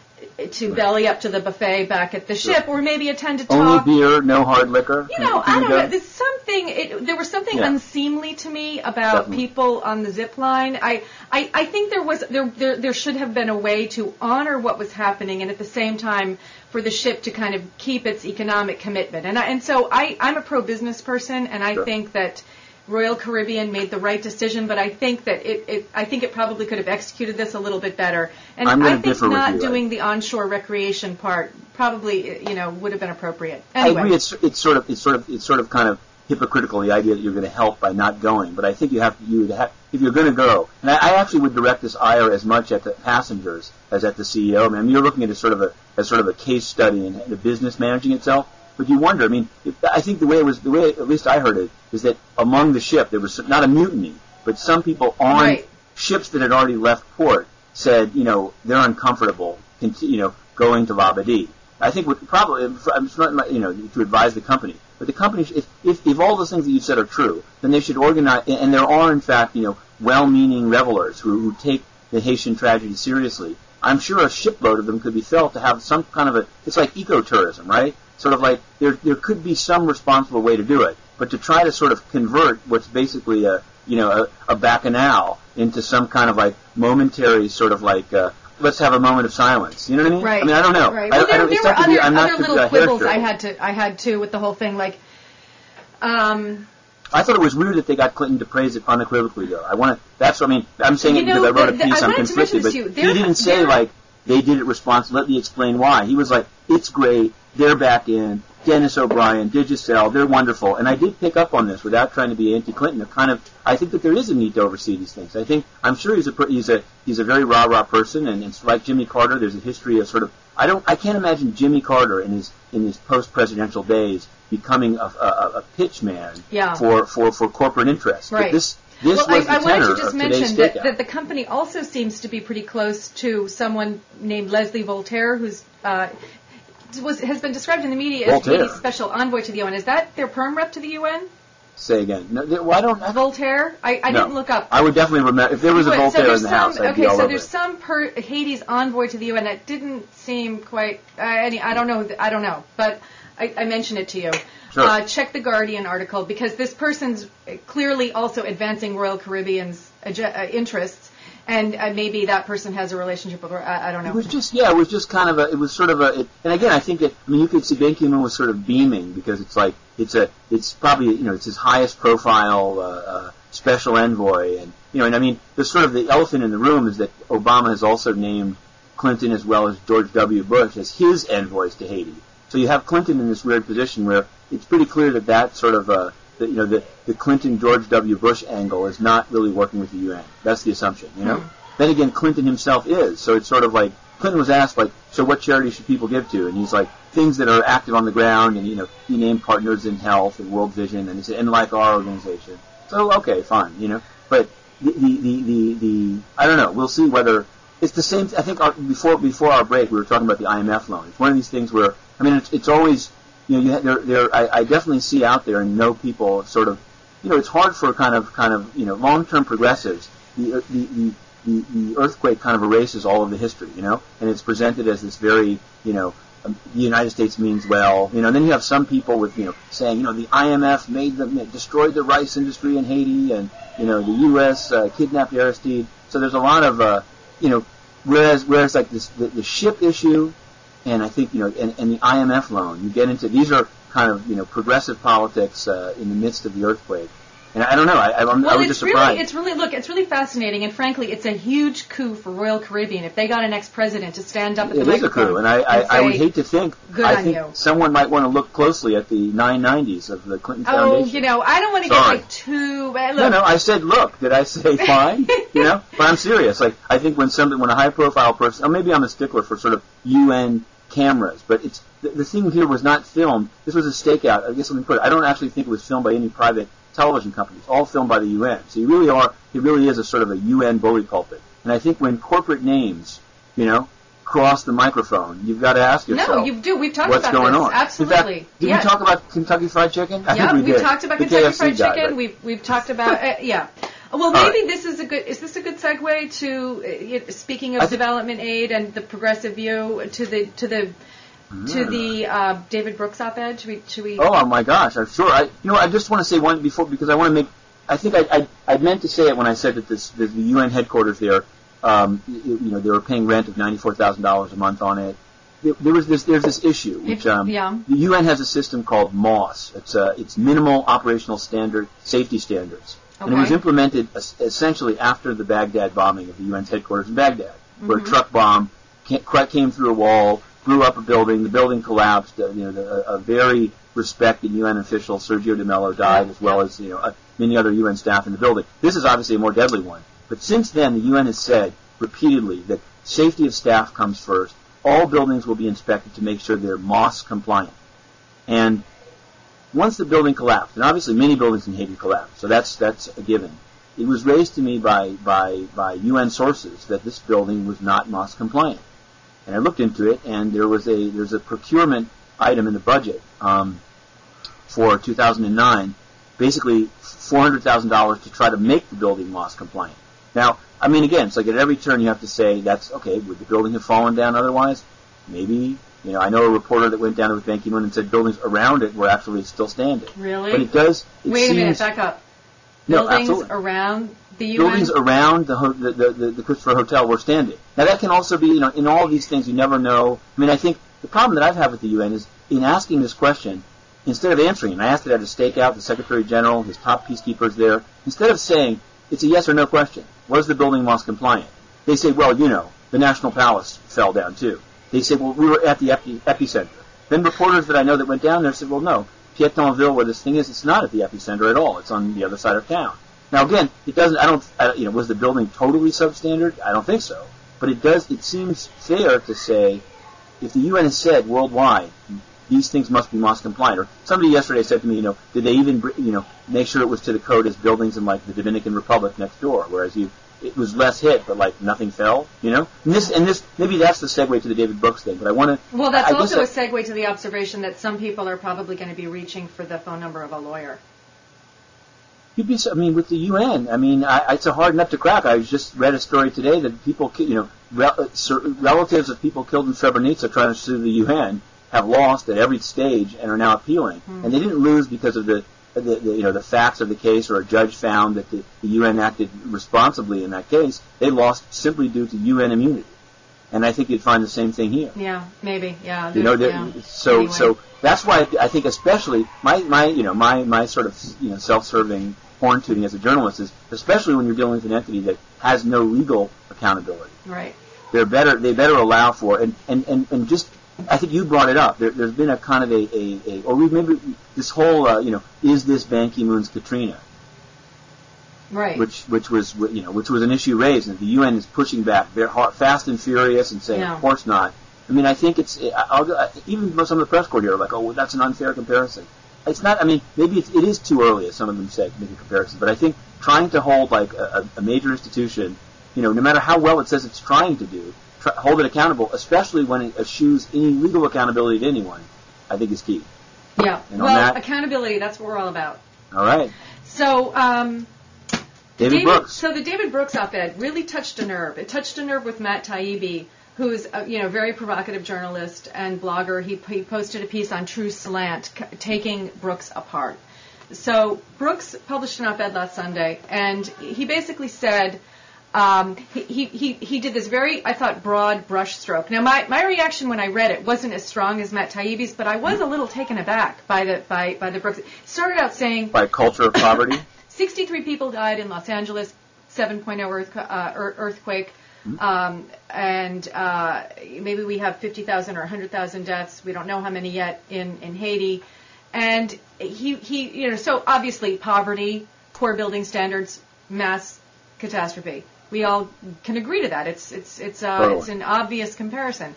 to belly up to the buffet back at the ship, or maybe attend to talk. Only beer, no hard liquor. You know, I don't know. There's something. It, there was something yeah. unseemly to me about Definitely. people on the zip line. I, I, I think there was there, there there should have been a way to honor what was happening, and at the same time for the ship to kind of keep its economic commitment. And I, and so I, I'm a pro-business person, and I sure. think that Royal Caribbean made the right decision, but I think that it, it I think it probably could have executed this a little bit better. And I'm I think differ not with you, doing right? the onshore recreation part probably, you know, would have been appropriate. Anyway. I agree. It's it's sort of it's sort of it's sort of kind of hypocritical, the idea that you're going to help by not going. But I think you have to you would have, if you're going to go. And I, I actually would direct this ire as much at the passengers as at the C E O. I mean, you're looking at it as sort of a as sort of a case study in the business managing itself. But you wonder, I mean, if, I think the way it was, the way at least I heard it, is that among the ship there was not a mutiny, but some people on right. ships that had already left port said, you know, they're uncomfortable, you know, going to Labadie. I think what probably, I'm just not, you know, to advise the company, but the company, if, if if all those things that you said are true, then they should organize, and there are in fact, you know, well-meaning revelers who, who take the Haitian tragedy seriously. I'm sure a shipload of them could be felt to have some kind of a, it's like ecotourism, right? Sort of like there there could be some responsible way to do it, but to try to sort of convert what's basically a you know a, a bacchanal into some kind of like momentary sort of like uh, let's have a moment of silence. You know what I mean? Right. I mean I don't know. Right. I, Well, there, I don't, there it's were not to be, other, I'm not other to little be quibbles hair I had to I had too with the whole thing. Like, um, I thought it was weird that they got Clinton to praise it unequivocally, though. I want to. That's what I mean. I'm saying You it know, because I wrote the- a the- piece. I I'm wanted to mention conflicted, this but to you. he They're- didn't say they're- like they did it responsibly. Let me explain why. He was like, it's great. They're back in. Dennis O'Brien, Digicel, they're wonderful. And I did pick up on this without trying to be anti-Clinton. Kind of, I think that there is a need to oversee these things. I think I'm sure he's a per- he's a he's a very rah-rah person, and it's like Jimmy Carter. There's a history of sort of I don't I can't imagine Jimmy Carter in his in his post-presidential days becoming a, a, a pitch man Yeah. for, for, for corporate interests. Right. But this this well, was I, I the wanted tenor to just of today's mention that, stakeout. that the company also seems to be pretty close to someone named Leslie Voltaire, who's uh, was has been described in the media as Voltaire. Haiti's special envoy to the U N. Is that their perm rep to the U N? Say again. No, th- well, I don't. I, Voltaire? I, I no. didn't look up. I would definitely remember if there was a But- so Voltaire there's in the some, house. I'd okay, be all so over there's it. some per, Haiti's envoy to the U N that didn't seem quite. Uh, any, I don't know. I don't know, but I, I mentioned it to you. Sure. Uh, check the Guardian article because this person's clearly also advancing Royal Caribbean's ag- uh, interests, and uh, maybe that person has a relationship with. I, I don't know. It was just, yeah, it was just kind of a, it was sort of a, it, and again, I think that, I mean, you could see Ban Ki-moon was sort of beaming because it's like, it's a, it's probably, you know, it's his highest profile, uh, uh, special envoy, and, you know, and I mean, the sort of the elephant in the room is that Obama has also named Clinton as well as George W. Bush as his envoys to Haiti. So you have Clinton in this weird position where it's pretty clear that that sort of, uh, the, you know, the, the Clinton-George W. Bush angle is not really working with the U N. That's the assumption, you know? Hmm. Then again, Clinton himself is. So it's sort of like, Clinton was asked, like, so what charity should people give to? And he's like, things that are active on the ground, and, you know, he named Partners in Health and World Vision, and he said, and like our organization. So, okay, fine, you know? But the, the, the, the, the I don't know, we'll see whether, it's the same, I think our, before before our break, we were talking about the I M F loan. It's one of these things where, I mean, it's, it's always, you know, you ha- there, there, I, I definitely see out there and know people sort of, you know, it's hard for kind of, kind of, you know, long-term progressives. The, the, the, the, the earthquake kind of erases all of the history, you know, and it's presented as this very, you know, um, the United States means well, you know, and then you have some people with, you know, saying, you know, the I M F made them, destroyed the rice industry in Haiti, and, you know, the U S uh, kidnapped Aristide. So there's a lot of, uh, you know, whereas, whereas like this, the, the ship issue, and I think, you know, and, and the I M F loan, you get into, these are kind of, you know, progressive politics uh, in the midst of the earthquake. And I don't know, I, I, I'm, well, I was it's just surprised. Really, it's really, look, it's really fascinating, and frankly, it's a huge coup for Royal Caribbean if they got an ex-president to stand up at the it microphone. It is a coup, and I, I, and I would hate to think, good I on think you. someone might want to look closely at the nine nineties of the Clinton oh, Foundation. Oh, you know, I don't want to get like too... Look. No, no, I said look. Did I say fine? You know? But I'm serious. Like, I think when somebody, when a high-profile person, or maybe I'm a stickler for sort of U N cameras, but it's the, the thing here was not filmed. This was a stakeout. I guess let me put it. I don't actually think it was filmed by any private television companies, all filmed by the U N. So you really are, it really is a sort of a U N bully pulpit. And I think when corporate names, you know, cross the microphone, you've got to ask yourself, no, you do. We've talked what's about going this. on. Absolutely. In fact, did yes. we talk about Kentucky Fried Chicken? I yeah, think we we've did. talked about the Kentucky K F C Fried guy, Chicken. right? We've we've talked about uh, yeah. Well, maybe right. this is a good. Is this a good segue to uh, speaking of I think, development aid and the progressive view to the to the to the uh, David Brooks op-ed? Should we? Should we? Oh my gosh! I'm sure. I you know I just want to say one before because I want to make. I think I, I I meant to say it when I said that this the, the U N headquarters there, um, you, you know, they were paying rent of ninety-four thousand dollars a month on it. There, there was this there's this issue which um, yeah. the U N has a system called MOSS. It's uh, it's minimal operational standard safety standards, okay. and it was implemented essentially after the Baghdad bombing of the U N's headquarters in Baghdad, mm-hmm. where a truck bomb came through a wall, blew up a building, the building collapsed. Uh, you know, the, a very respected U N official, Sergio de Mello, died, yeah. as well as you know. A, many other U N staff in the building. This is obviously a more deadly one. But since then, the U N has said repeatedly that safety of staff comes first. All buildings will be inspected to make sure they're MOSS compliant. And once the building collapsed, and obviously many buildings in Haiti collapsed, so that's that's a given. It was raised to me by, by, by U N sources that this building was not MOSS compliant. And I looked into it, and there was a there's a procurement item in the budget um, for two thousand nine, basically four hundred thousand dollars to try to make the building MOSS compliant. Now, I mean, again, it's like at every turn you have to say, that's, okay, would the building have fallen down otherwise? Maybe. You know, I know a reporter that went down to the Ban Ki-moon and said buildings around it were actually still standing. Really? But it does, it Wait seems, a minute, back up. No, Buildings absolutely. around the U N? Buildings around the, ho- the, the, the, the Christopher Hotel were standing. Now, that can also be, you know, in all of these things, you never know. I mean, I think the problem that I've had with the U N is in asking this question, instead of answering, and I asked it at a stakeout, the Secretary General, his top peacekeepers there, instead of saying, it's a yes or no question, was the building MOSS compliant? They say, well, you know, the National Palace fell down too. They say, well, we were at the epi- epicenter. Then reporters that I know that went down there said, well, no, Pétionville, where this thing is, it's not at the epicenter at all. It's on the other side of town. Now, again, it doesn't, I don't, I, you know, was the building totally substandard? I don't think so. But it does, it seems fair to say, if the U N has said worldwide, these things must be MOSS compliant. Or somebody yesterday said to me, you know, did they even, you know, make sure it was to the code as buildings in like the Dominican Republic next door, whereas you, it was less hit, but like nothing fell, you know? And this, and this, maybe that's the segue to the David Brooks thing, but I want to. Well, that's I also a I, segue to the observation that some people are probably going to be reaching for the phone number of a lawyer. You'd be, I mean, with the U N, I mean, I, it's a hard nut to crack. I just read a story today that people, you know, rel- relatives of people killed in Srebrenica trying to sue the U N have lost at every stage and are now appealing. Mm. And they didn't lose because of the, the, the, you know, the facts of the case or a judge found that the, the U N acted responsibly in that case. They lost simply due to U N immunity. And I think you'd find the same thing here. Yeah, maybe. Yeah. You know, yeah. so anyway. so that's why I think, especially my, my you know my, my sort of you know self-serving horn tooting as a journalist is, especially when you're dealing with an entity that has no legal accountability. Right. They're better. They better allow for and and, and, and just. I think you brought it up. There, there's been a kind of a, a, a or we maybe this whole uh, you know is this Ban Ki-moon's Katrina, right? Which which was you know which was an issue raised, and the U N is pushing back. They're hard, fast and furious and saying, yeah. of course not. I mean, I think it's I'll, even some of the press corps here are like, oh, well, that's an unfair comparison. It's not. I mean, maybe it's, it is too early, as some of them say, to make a comparison. But I think trying to hold like a, a major institution, you know, no matter how well it says it's trying to do. Try, hold it accountable, especially when it eschews any legal accountability to anyone, I think is key. Yeah. And well, that, accountability, that's what we're all about. All right. So, um, David, David Brooks. So the David Brooks op-ed really touched a nerve. It touched a nerve with Matt Taibbi, who's a you know very provocative journalist and blogger. He, he posted a piece on True Slant c- taking Brooks apart. So Brooks published an op-ed last Sunday, and he basically said um, he, he he did this very, I thought, broad brushstroke. Now my, my reaction when I read it wasn't as strong as Matt Taibbi's, but I was a little taken aback by the by by the Brooks. It started out saying By culture of poverty. sixty-three people died in Los Angeles, seven point oh earth, uh, earthquake, um, and uh, maybe we have fifty thousand or one hundred thousand deaths. We don't know how many yet in, in Haiti. And he, he, you know, so obviously poverty, poor building standards, mass catastrophe. We all can agree to that. It's it's it's uh, Totally. it's an obvious comparison.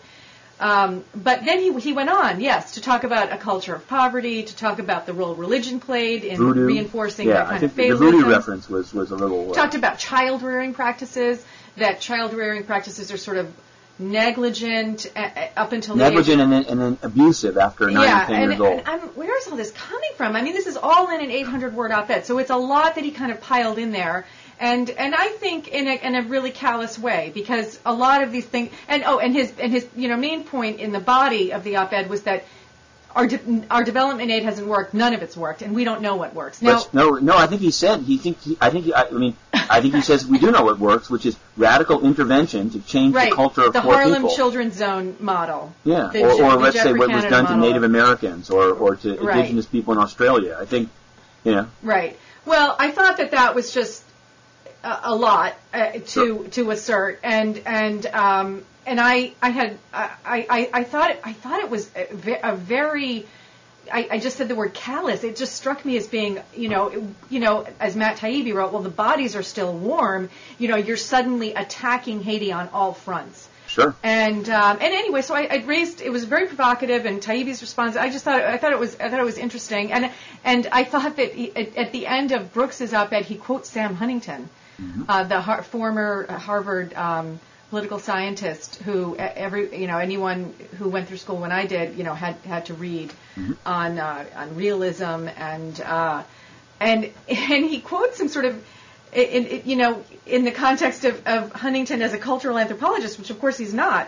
Um, but then he he went on, yes, to talk about a culture of poverty, to talk about the role religion played in Voodoo. reinforcing yeah, that kind I think of the fatalism. voodoo reference was, was a little... Uh, Talked about child rearing practices, that child rearing practices are sort of negligent uh, uh, up until negligent the age and then, and then abusive after nine yeah, or ten and, years old. and I'm, where is all this coming from? I mean, this is all in an eight hundred word op-ed, so it's a lot that he kind of piled in there. And and I think in a in a really callous way, because a lot of these things, and oh, and his and his you know main point in the body of the op-ed was that our de- our development aid hasn't worked, none of it's worked, and we don't know what works. Now, But no, no, I think he said he think he, I think he, I, I mean I think he says we do know what works, which is radical intervention to change right, the culture of the poor Harlem people. Children's Zone model. Yeah, The or, Je- or the let's say Jeffrey what was Canada done to model. Native Americans or or to Right. indigenous people in Australia. I think, you know. Right. Well, I thought that that was just a, a lot uh, to Sure. to assert, and and um, and I I had I, I, I thought it, I thought it was a, ve- a very I, I just said the word callous. It just struck me as being, you know, it, you know, as Matt Taibbi wrote, well, the bodies are still warm. You know, you're suddenly attacking Haiti on all fronts. Sure. And um, and anyway, so I, I raised. It was very provocative, and Taibbi's response. I just thought I thought it was I thought it was interesting, and and I thought that he, at, at the end of Brooks's op-ed, he quotes Sam Huntington, Mm-hmm. uh, the har- former Harvard um, political scientist, who every you know anyone who went through school when I did, you know, had had to read Mm-hmm. on uh, on realism and uh, and and he quotes him sort of. In, in, you know, in the context of, of Huntington as a cultural anthropologist, which of course he's not.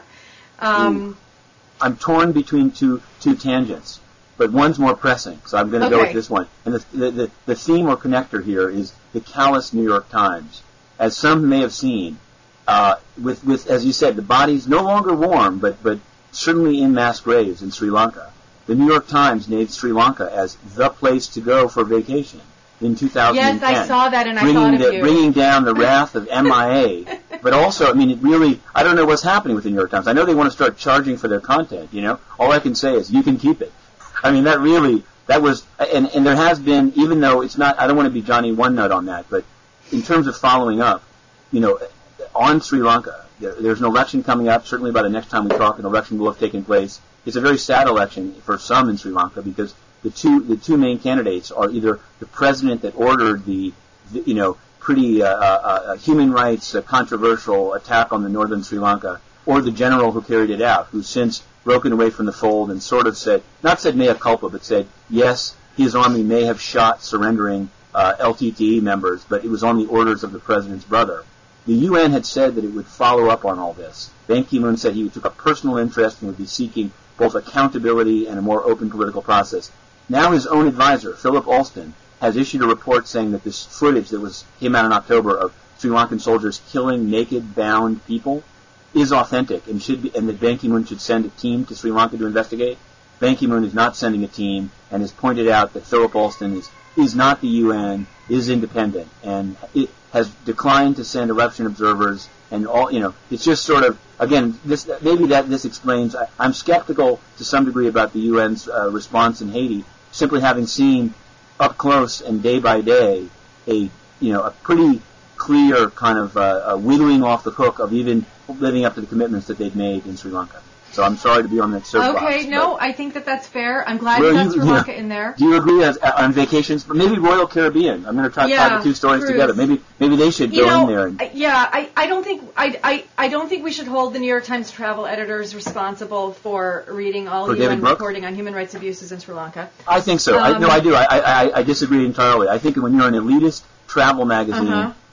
Um, I'm torn between two two tangents, but one's more pressing, so I'm going to go Okay. with this one. And the, the the the theme or connector here is the callous New York Times. As some may have seen, uh, with with as you said, the body's no longer warm, but but certainly in mass graves in Sri Lanka. The New York Times named Sri Lanka as the place to go for vacation in two thousand ten. yes, I saw that, and I bringing thought of the, you. bringing down the wrath of M I A, but also, I mean, it really, I don't know what's happening with the New York Times. I know they want to start charging for their content, you know. All I can say is you can keep it. I mean, that really, that was, and, and there has been, even though it's not, I don't want to be Johnny One Note on that, but in terms of following up, you know, on Sri Lanka, there, there's an election coming up. Certainly by the next time we talk, an election will have taken place. It's a very sad election for some in Sri Lanka because the two the two main candidates are either the president that ordered the, the you know pretty uh, uh, human rights uh, controversial attack on the northern Sri Lanka, or the general who carried it out, who's since broken away from the fold and sort of said, not said mea culpa, but said yes, his army may have shot surrendering uh, L T T E members, but it was on the orders of the president's brother. The U N had said that it would follow up on all this. Ban Ki-moon said he took a personal interest and would be seeking both accountability and a more open political process. Now his own advisor, Philip Alston, has issued a report saying that this footage that was came out in October of Sri Lankan soldiers killing naked, bound people is authentic and should be, and that Ban Ki-moon should send a team to Sri Lanka to investigate. Ban Ki-moon is not sending a team and has pointed out that Philip Alston is, is not the U N, is independent, and it has declined to send election observers and all, you know, it's just sort of, again, this maybe that this explains, I, I'm skeptical to some degree about the U N's uh, response in Haiti, simply having seen up close and day by day a, you know, a pretty clear kind of uh, uh, wiggling off the hook of even living up to the commitments that they've made in Sri Lanka. So I'm sorry to be on that soapbox. okay, no, I think that that's fair. I'm glad Well, you got you- Sri yeah. Lanka in there. Do you agree as, uh, on vacations? But maybe Royal Caribbean. I'm going to try to Yeah, tie the two stories cruise. together. Maybe maybe they should You go know, in there. And, I- yeah, I, I don't think I, I I don't think we should hold the New York Times travel editors responsible for reading all For U David N Brooks? reporting on human rights abuses in Sri Lanka. I think so. I, Um, no, I do. I, I I disagree entirely. I think when you're an elitist travel magazine, Uh-huh.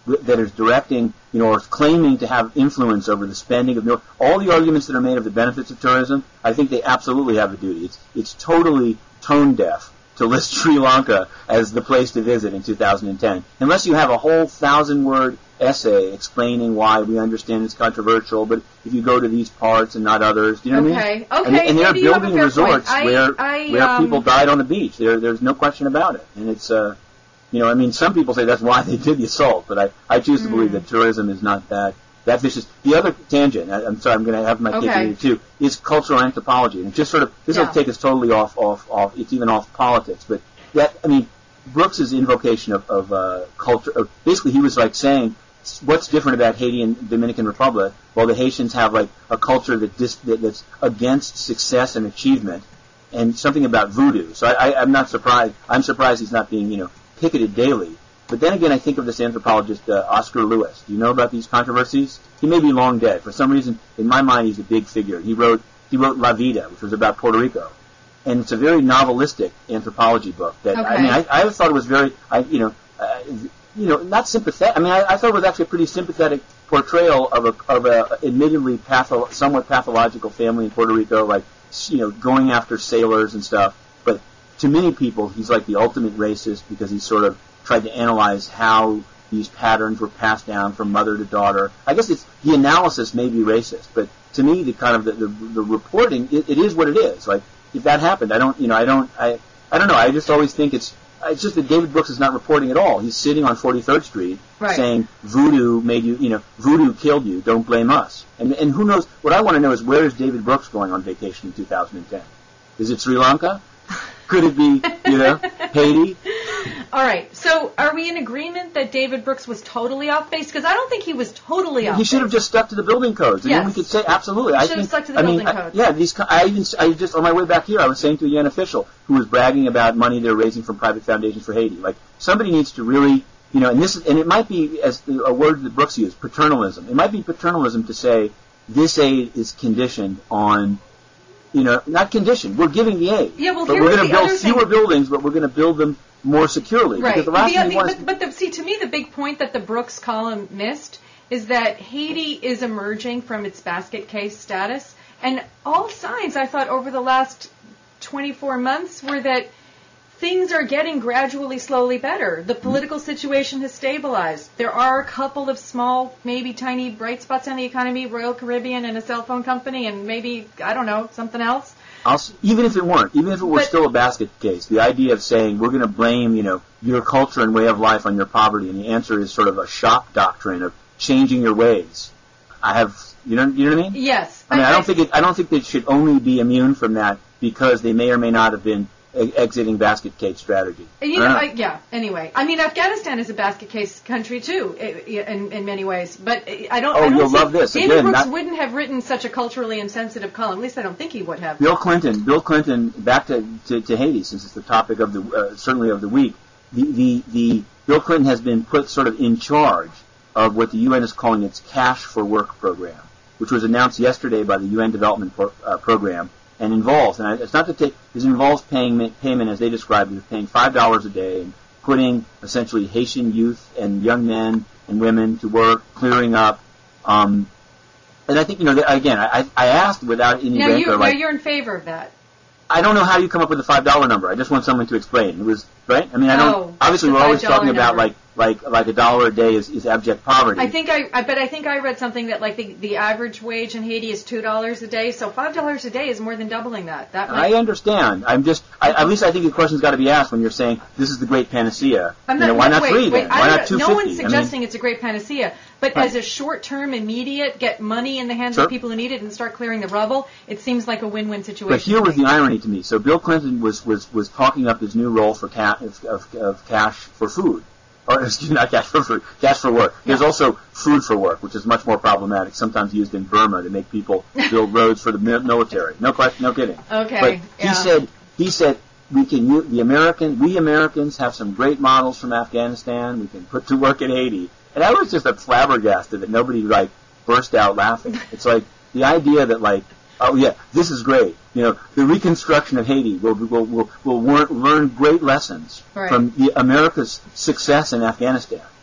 that is directing, you know, or claiming to have influence over the spending of mil- all the arguments that are made of the benefits of tourism, I think they absolutely have a duty. It's it's totally tone deaf to list Sri Lanka as the place to visit in two thousand ten, unless you have a whole thousand-word essay explaining why we understand it's controversial, but if you go to these parts and not others, do you know okay. what I mean? Okay, and, and they're maybe you have a building fair resorts point. I, where I, where um, people died on the beach. There, there's no question about it, and it's uh, you know, I mean, some people say that's why they did the assault, but I, I choose to mm. believe that tourism is not that that vicious. The other tangent, I, I'm sorry, I'm going to have my cake okay. and eat it too, is cultural anthropology, and it just sort of this will yeah. take us totally off, off, off. It's even off politics, but that I mean, Brooks's invocation of, of uh, culture. Of, basically, he was like saying, what's different about Haiti and Dominican Republic? Well, the Haitians have like a culture that, dis, that that's against success and achievement, and something about voodoo. So I, I, I'm not surprised. I'm surprised he's not being, you know, picketed daily. But then again, I think of this anthropologist, uh, Oscar Lewis. Do you know about these controversies? He may be long dead. For some reason, in my mind, he's a big figure. He wrote he wrote La Vida, which was about Puerto Rico, and it's a very novelistic anthropology book. That okay. I mean, I, I thought it was very, I, you know, uh, you know, not sympathetic. I mean, I, I thought it was actually a pretty sympathetic portrayal of a of a admittedly patho- somewhat pathological family in Puerto Rico, like, you know, going after sailors and stuff. But to many people, he's like the ultimate racist because he sort of tried to analyze how these patterns were passed down from mother to daughter. I guess it's the analysis may be racist, but to me, the kind of the the, the reporting, it, it is what it is. Like, if that happened, I don't, you know, I don't, I, I don't know. I just always think it's. It's just that David Brooks is not reporting at all. He's sitting on forty-third Street right. saying, voodoo made you, you know, voodoo killed you, don't blame us. And and who knows, what I want to know is where is David Brooks going on vacation in two thousand ten? Is it Sri Lanka? Could it be, you know, Haiti? All right, so are we in agreement that David Brooks was totally off base? Because I don't think he was totally off He base. should have just stuck to the building codes. And yes. then we could say, absolutely. He I should have think, stuck to the I mean, building I, codes. yeah, these, I even, I just, on my way back here, I was saying to a U N official who was bragging about money they're raising from private foundations for Haiti. Like, somebody needs to really, you know, and this, and it might be, as a word that Brooks used, paternalism. It might be paternalism to say this aid is conditioned on, you know, not conditioned. We're giving the aid. Yeah, well, but here we're was going to the build other fewer thing. buildings, but we're going to build them more securely. Right. Because the last The- thing the- you want is, but, but the, see, to me, the big point that the Brooks column missed is that Haiti is emerging from its basket case status, and all signs I thought over the last twenty-four months were that things are getting gradually, slowly better. The political situation has stabilized. There are a couple of small, maybe tiny bright spots in the economy, Royal Caribbean and a cell phone company, and maybe, I don't know, something else. I'll, even if it weren't, even if it were But- still a basket case, the idea of saying we're going to blame, you know, your culture and way of life on your poverty, and the answer is sort of a shock doctrine of changing your ways. I have, you know, you know what I mean? Yes. I mean, I don't think it, I don't think they should only be immune from that because they may or may not have been e- exiting basket case strategy. You I know, don't I, yeah. Anyway, I mean, Afghanistan is a basket case country too, i- i- in in many ways. But I don't. Oh, I don't you'll see, love this. David Again, Brooks not- wouldn't have written such a culturally insensitive column. At least I don't think he would have. Bill Clinton, Bill Clinton, back to, to, to Haiti, since it's the topic of the uh, certainly of the week. The, the the Bill Clinton has been put sort of in charge of what the U N is calling its Cash for Work program, which was announced yesterday by the U N Development Pro, uh, Program, and involves, and it's not to take, it involves paying payment as they described it, paying five dollars a day and putting essentially Haitian youth and young men and women to work, clearing up. Um, and I think, you know, that, again, I, I asked without any Now, rancor, you, now like, you're in favor of that. I don't know how you come up with the five dollar number. I just want someone to explain. It was right. I mean, I don't. Oh, obviously, the we're always five dollar talking about number. like like like a dollar a day is, is abject poverty. I think I, I, but I think I read something that like the, the average wage in Haiti is two dollars a day, so five dollars a day is more than doubling that. That might, I understand. I'm just. I, at least I think the question's got to be asked when you're saying this is the great panacea. I'm you not, know, why no, not wait, three wait, then? I Why don't not two know. fifty? No one's suggesting it's a great panacea, but Right. as a short-term, immediate, get money in the hands Sure. of people who need it and start clearing the rubble, it seems like a win-win situation. But here to was me. the irony to me. So Bill Clinton was was, was talking up his new role for ca- of, of, of cash for food. Or, excuse me, not cash for food, cash for work. There's Yeah. also food for work, which is much more problematic, sometimes used in Burma to make people build roads for the mi- military. No question, no kidding. Okay, But yeah. he said, he said, we can, u- the American, we Americans have some great models from Afghanistan. We can put to work in Haiti. And I was just a flabbergasted that nobody, like, burst out laughing. It's like, the idea that, like, oh yeah, this is great. You know, the reconstruction of Haiti will will will, will learn, learn great lessons Right. from the, America's success in Afghanistan.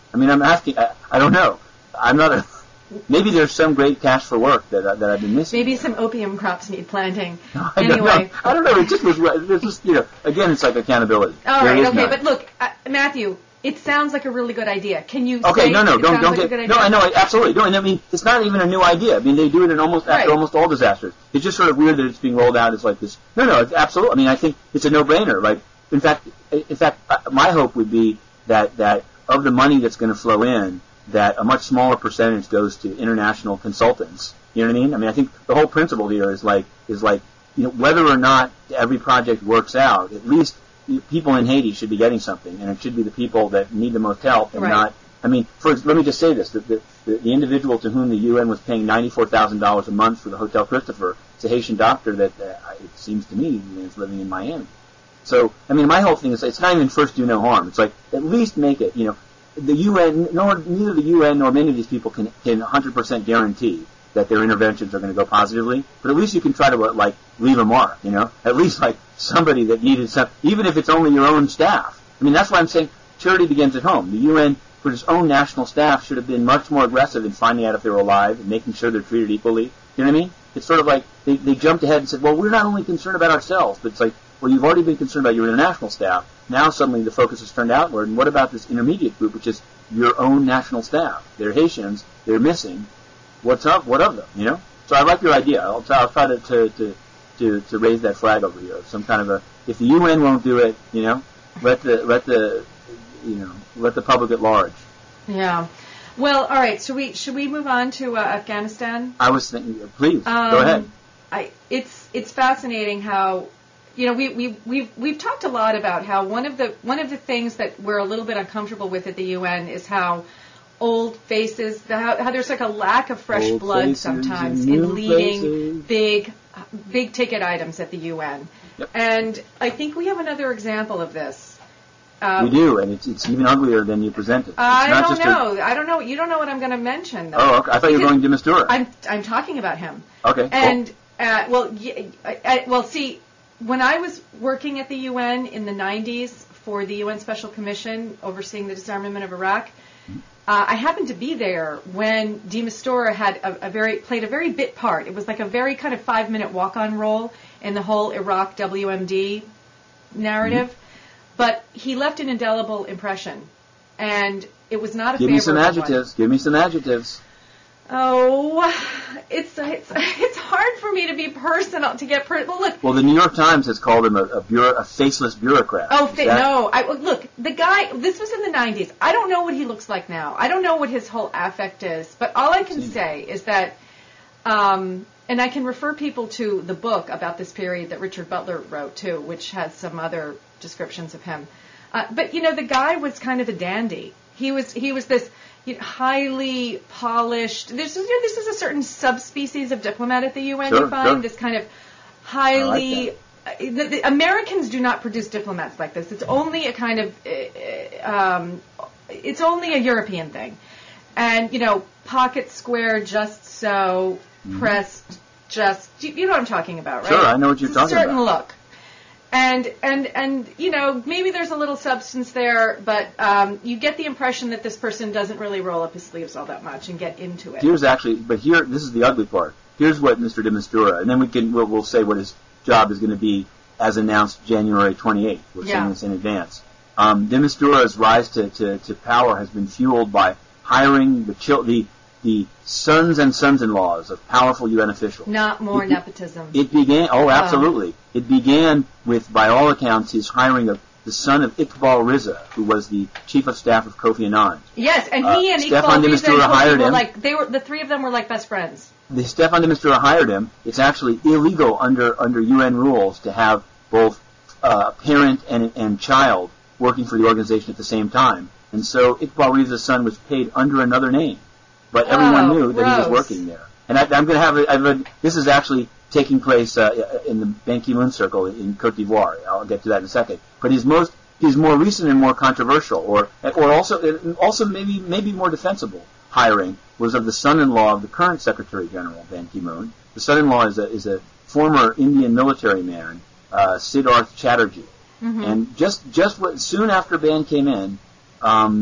I mean, I'm asking. I, I don't know. I'm not a. Maybe there's some great cash for work that uh, that I've been missing. Maybe some opium crops need planting. No, I anyway, don't know. I don't know. It just was. It just you know. Again, it's like accountability. All there right. Okay. none. But look, uh, Matthew. It sounds like a really good idea. Can you? Okay, say no, no, it don't, sounds don't like get. a good No, idea? I know, absolutely. No, and I mean, it's not even a new idea. I mean, they do it in almost after Right. almost all disasters. It's just sort of weird that it's being rolled out as like this. No, no, it's absolutely. I mean, I think it's a no-brainer. Like, in fact, in fact, uh, my hope would be that that of the money that's going to flow in, that a much smaller percentage goes to international consultants. You know what I mean? I mean, I think the whole principle here is like is like you know whether or not every project works out, at least people in Haiti should be getting something, and it should be the people that need the most help, and right. not. I mean, for, let me just say this: the, the, the individual to whom the U N was paying ninety-four thousand dollars a month for the Hotel Christopher, it's a Haitian doctor that uh, it seems to me is living in Miami. So, I mean, my whole thing is it's not even first do no harm. It's like at least make it. You know, the U N, nor neither the U N nor many of these people can can one hundred percent guarantee that their interventions are going to go positively, but at least you can try to uh, like leave a mark. You know, at least like somebody that needed some, even if it's only your own staff. I mean, that's why I'm saying charity begins at home. The U N, for its own national staff, should have been much more aggressive in finding out if they were alive and making sure they're treated equally. You know what I mean? It's sort of like they, they jumped ahead and said, well, we're not only concerned about ourselves, but it's like, well, you've already been concerned about your international staff. Now suddenly the focus has turned outward, and what about this intermediate group, which is your own national staff? They're Haitians. They're missing. What's up? What of them? You know? So I like your idea. I'll try, I'll try to, to, to To, to raise that flag over here, some kind of a. If the U N won't do it, you know, let the let the, you know, let the public at large. Yeah. Well, all right. Should we should we move on to uh, Afghanistan? I was thinking, please Um, go ahead. I it's it's fascinating how, you know, we we we've we've talked a lot about how one of the one of the things that we're a little bit uncomfortable with at the U N is how old faces, the, how, how there's like a lack of fresh Old blood faces sometimes and in new leading faces. big big ticket items at the U N. Yep. And I think we have another example of this. Um, We do, and it's it's even uglier than you presented. It's I not don't just know. A, I don't know. You don't know what I'm going to mention. Though. oh, okay. I thought you were Because going to Mistura. I'm I'm talking about him. Okay. And uh, well, y- I, I, well, see, when I was working at the U N in the nineties for the U N Special Commission overseeing the disarmament of Iraq, uh, I happened to be there when de Mistura had a, a very played a very bit part. It was like a very kind of five minute walk on role in the whole Iraq W M D narrative. Mm-hmm. But he left an indelible impression, and it was not a Give me some favorable one. adjectives. Give me some adjectives. Oh, it's it's it's hard for me to be personal to get per- well. Look, Well, the New York Times has called him a, a, bureau, a faceless bureaucrat. oh Is fa- that- no, I look the guy. This was in the nineties. I don't know what he looks like now. I don't know what his whole affect is. But all I can See. say is that, um, and I can refer people to the book about this period that Richard Butler wrote too, which has some other descriptions of him. Uh, but you know, the guy was kind of a dandy. He was he was this. You know, highly polished. This is, you know, this is a certain subspecies of diplomat at the U N. Sure, you find sure. this kind of highly. I Uh, the, the Americans do not produce diplomats like this. It's only a kind of. Uh, um, it's only a European thing, and you know, pocket square, just so Mm-hmm. pressed, just. You, you know what I'm talking about, right? Sure, I know what you're It's a talking certain about. look. And and and you know, maybe there's a little substance there, but um, you get the impression that this person doesn't really roll up his sleeves all that much and get into it. Here's actually, but here, this is the ugly part. Here's what Mister de Mistura, and then we can we'll, we'll say what his job is going to be as announced January twenty-eighth. We're Yeah. saying this in advance. Um, de Mistura's rise to, to, to power has been fueled by hiring the chil- the the sons and sons-in-laws of powerful U N officials. Not more It- nepotism. It began. Oh, absolutely. It began with, by all accounts, his hiring of the son of Iqbal Riza, who was the chief of staff of Kofi Annan. yes, and uh, he and Stefan Iqbal de Riza and Mistura Kofi hired were him. like they were the three of them were like best friends. The Stefan de Mistura hired him. It's actually illegal under under U N rules to have both uh, parent and and child working for the organization at the same time. And so Iqbal Riza's son was paid under another name, but everyone Oh, knew that he was gross. working there. And I, I'm going to have a, I've a, this is actually taking place uh, in the Ban Ki-moon circle in Cote d'Ivoire. I'll get to that in a second. But his most his more recent and more controversial, or or also also maybe maybe more defensible hiring was of the son-in-law of the current Secretary General Ban Ki-moon. The son-in-law is a is a former Indian military man, uh, Siddharth Chatterjee. Mm-hmm. And just just what, soon after Ban came in, um,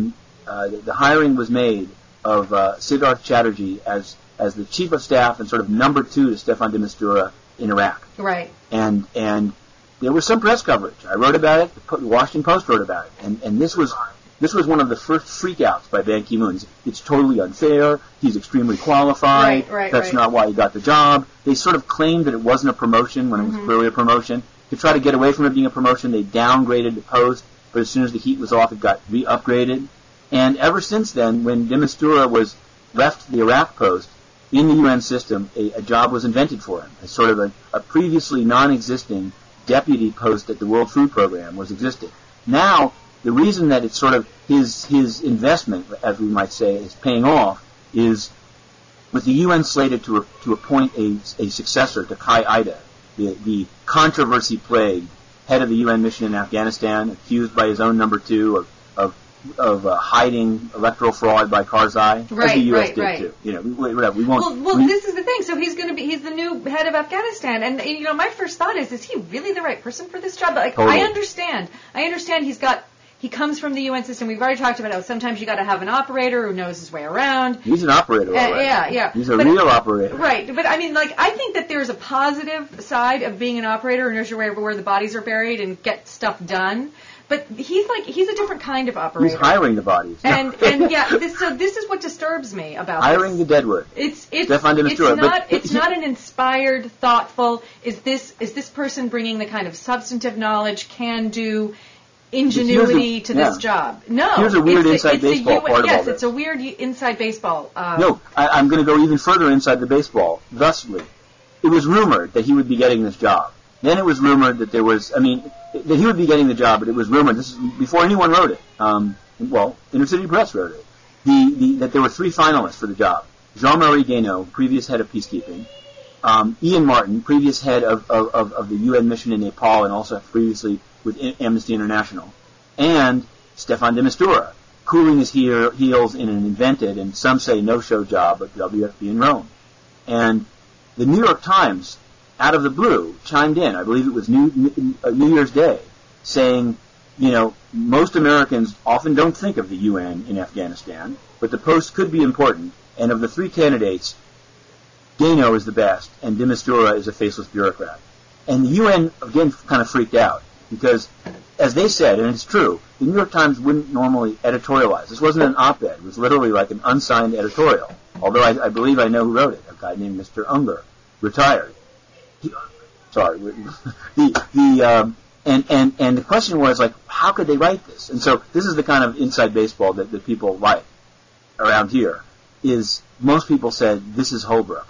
uh, the, the hiring was made of uh, Siddharth Chatterjee as as the chief of staff and sort of number two to Stefan de Mistura in Iraq. Right. And and there was some press coverage. I wrote about it. The Washington Post wrote about it. And and this was this was one of the first freakouts by Ban Ki-moon. It's totally unfair. He's extremely qualified. Right, right, That's right. not why he got the job. They sort of claimed that it wasn't a promotion when it was Mm-hmm. clearly a promotion. To try to get away from it being a promotion, they downgraded the post. But as soon as the heat was off, it got re-upgraded. And ever since then, when de Mistura was left the Iraq post, in the U N system, a, a job was invented for him. As sort of a, a previously non-existing deputy post at the World Food Program was existing. Now, the reason that it's sort of his his investment, as we might say, is paying off, is with the U N slated to to appoint a, a successor to Kai Ida, the, the controversy-plagued head of the U N mission in Afghanistan, accused by his own number two of of of uh, hiding electoral fraud by Karzai, as Right, the U S right, did right. too. You know, we, whatever we won't. Well, well, we, this is the thing. So he's going to be, he's the new head of Afghanistan. And, you know, my first thought is, is he really the right person for this job? Like, Totally. I understand. I understand he's got, he comes from the U N system. We've already talked about how sometimes you got to have an operator who knows his way around. He's an operator, all Uh, right. yeah, yeah. He's a But- real operator. Right, but I mean, like, I think that there's a positive side of being an operator who knows your way where the bodies are buried and get stuff done. But he's like, he's a different kind of operator. He's hiring the bodies. And and yeah, this, so this is what disturbs me about hiring this. the deadwood. It's it's Stefan de it's Mistura, but- not but it's he- not an inspired, thoughtful. Is this is this person bringing the kind of substantive knowledge, can do, ingenuity to this yeah. job? No. Here's a weird it's inside it's the baseball U- part of yes, all this. it's a weird u- inside baseball. Uh, No, I, I'm going to go even further inside the baseball. Thusly, it was rumored that he would be getting this job. Then it was rumored that there was, I mean, that he would be getting the job, but it was rumored, this is before anyone wrote it, um, well, Inner City Press wrote it, the, the, that there were three finalists for the job. Jean-Marie Guénaud, previous head of peacekeeping, um, Ian Martin, previous head of, of, of, of the U N mission in Nepal and also previously with I- Amnesty International, and Stefan de Mistura, cooling his heel, heels in an invented and some say no-show job at W F P in Rome. And the New York Times, out of the blue, chimed in, I believe it was New, New, uh, New Year's Day, saying, you know, most Americans often don't think of the U N in Afghanistan, but the post could be important, and of the three candidates, Guénaud is the best, and de Mistura is a faceless bureaucrat. And the U N, again, kind of freaked out, because, as they said, and it's true, the New York Times wouldn't normally editorialize. This wasn't an op-ed. It was literally like an unsigned editorial, although I, I believe I know who wrote it, a guy named Mister Unger, retired. He, sorry, the the um, and and and the question was like, how could they write this? And so this is the kind of inside baseball that, that people like around here. Is most people said this is Holbrooke,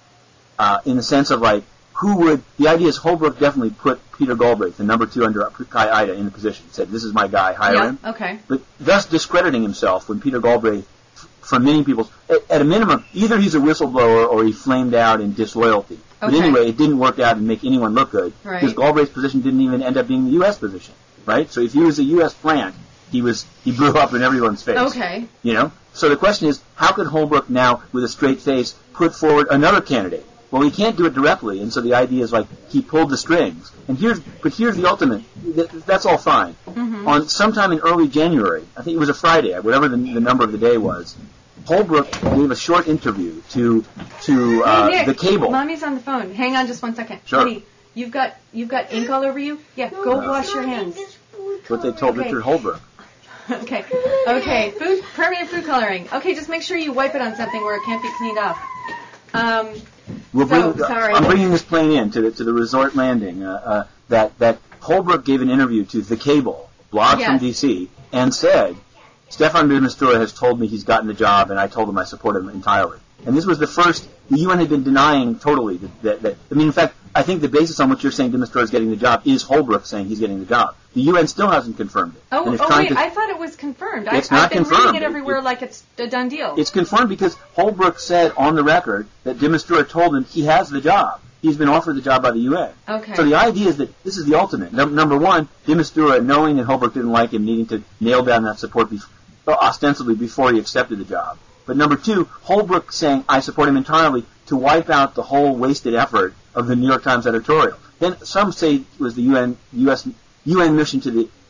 uh, in the sense of like who would the idea is Holbrooke definitely put Peter Galbraith, the number two under Kai Ida, in the position. Said this is my guy, hire yeah, him. okay. But thus discrediting himself when Peter Galbraith, from many people, at, at a minimum, either he's a whistleblower or he flamed out in disloyalty. But Okay. anyway, it didn't work out and make anyone look good. Right. Because Galbraith's position didn't even end up being the U S position, right? So if he was a U S plant, he was he blew up in everyone's face. Okay. You know? So the question is, how could Holbrooke now, with a straight face, put forward another candidate? Well, he can't do it directly, and so the idea is like he pulled the strings. And here's, but here's the ultimate. Th- that's all fine. Mm-hmm. On sometime in early January, I think it was a Friday, whatever the, the number of the day was, Holbrooke gave a short interview to to uh, Hey, Nick, the cable. Mommy's on the phone. Hang on just one second. Sure. Honey, you've got you've got ink all over you? Yeah, go wash your hands. What they told Okay. Richard Holbrooke. Okay. Okay. Food permanent food coloring. Okay, just make sure you wipe it on something where it can't be cleaned off. Um We'll So, bring, sorry. I'm bringing this plane in to the, to the resort landing. Uh, uh, that that Holbrooke gave an interview to The Cable, blog Yes. from D C, and said, Stefan de Mistura has told me he's gotten the job, and I told him I support him entirely. And this was the first, the U N had been denying totally that, that, that I mean, in fact, I think the basis on which you're saying de Mistura is getting the job is Holbrooke saying he's getting the job. The U N still hasn't confirmed it. Oh, and it's oh trying wait, to, I thought it was confirmed. It's I, not I've been confirmed. reading it everywhere It- like it's a done deal. It's confirmed because Holbrooke said on the record that de Mistura told him he has the job. He's been offered the job by the U N. Okay. So the idea is that this is the ultimate. Num- number one, de Mistura, knowing that Holbrooke didn't like him, needing to nail down that support bef- ostensibly before he accepted the job. But number two, Holbrooke saying, I support him entirely, to wipe out the whole wasted effort of the New York Times editorial. Then some say it was the U N, U S, U N mission to the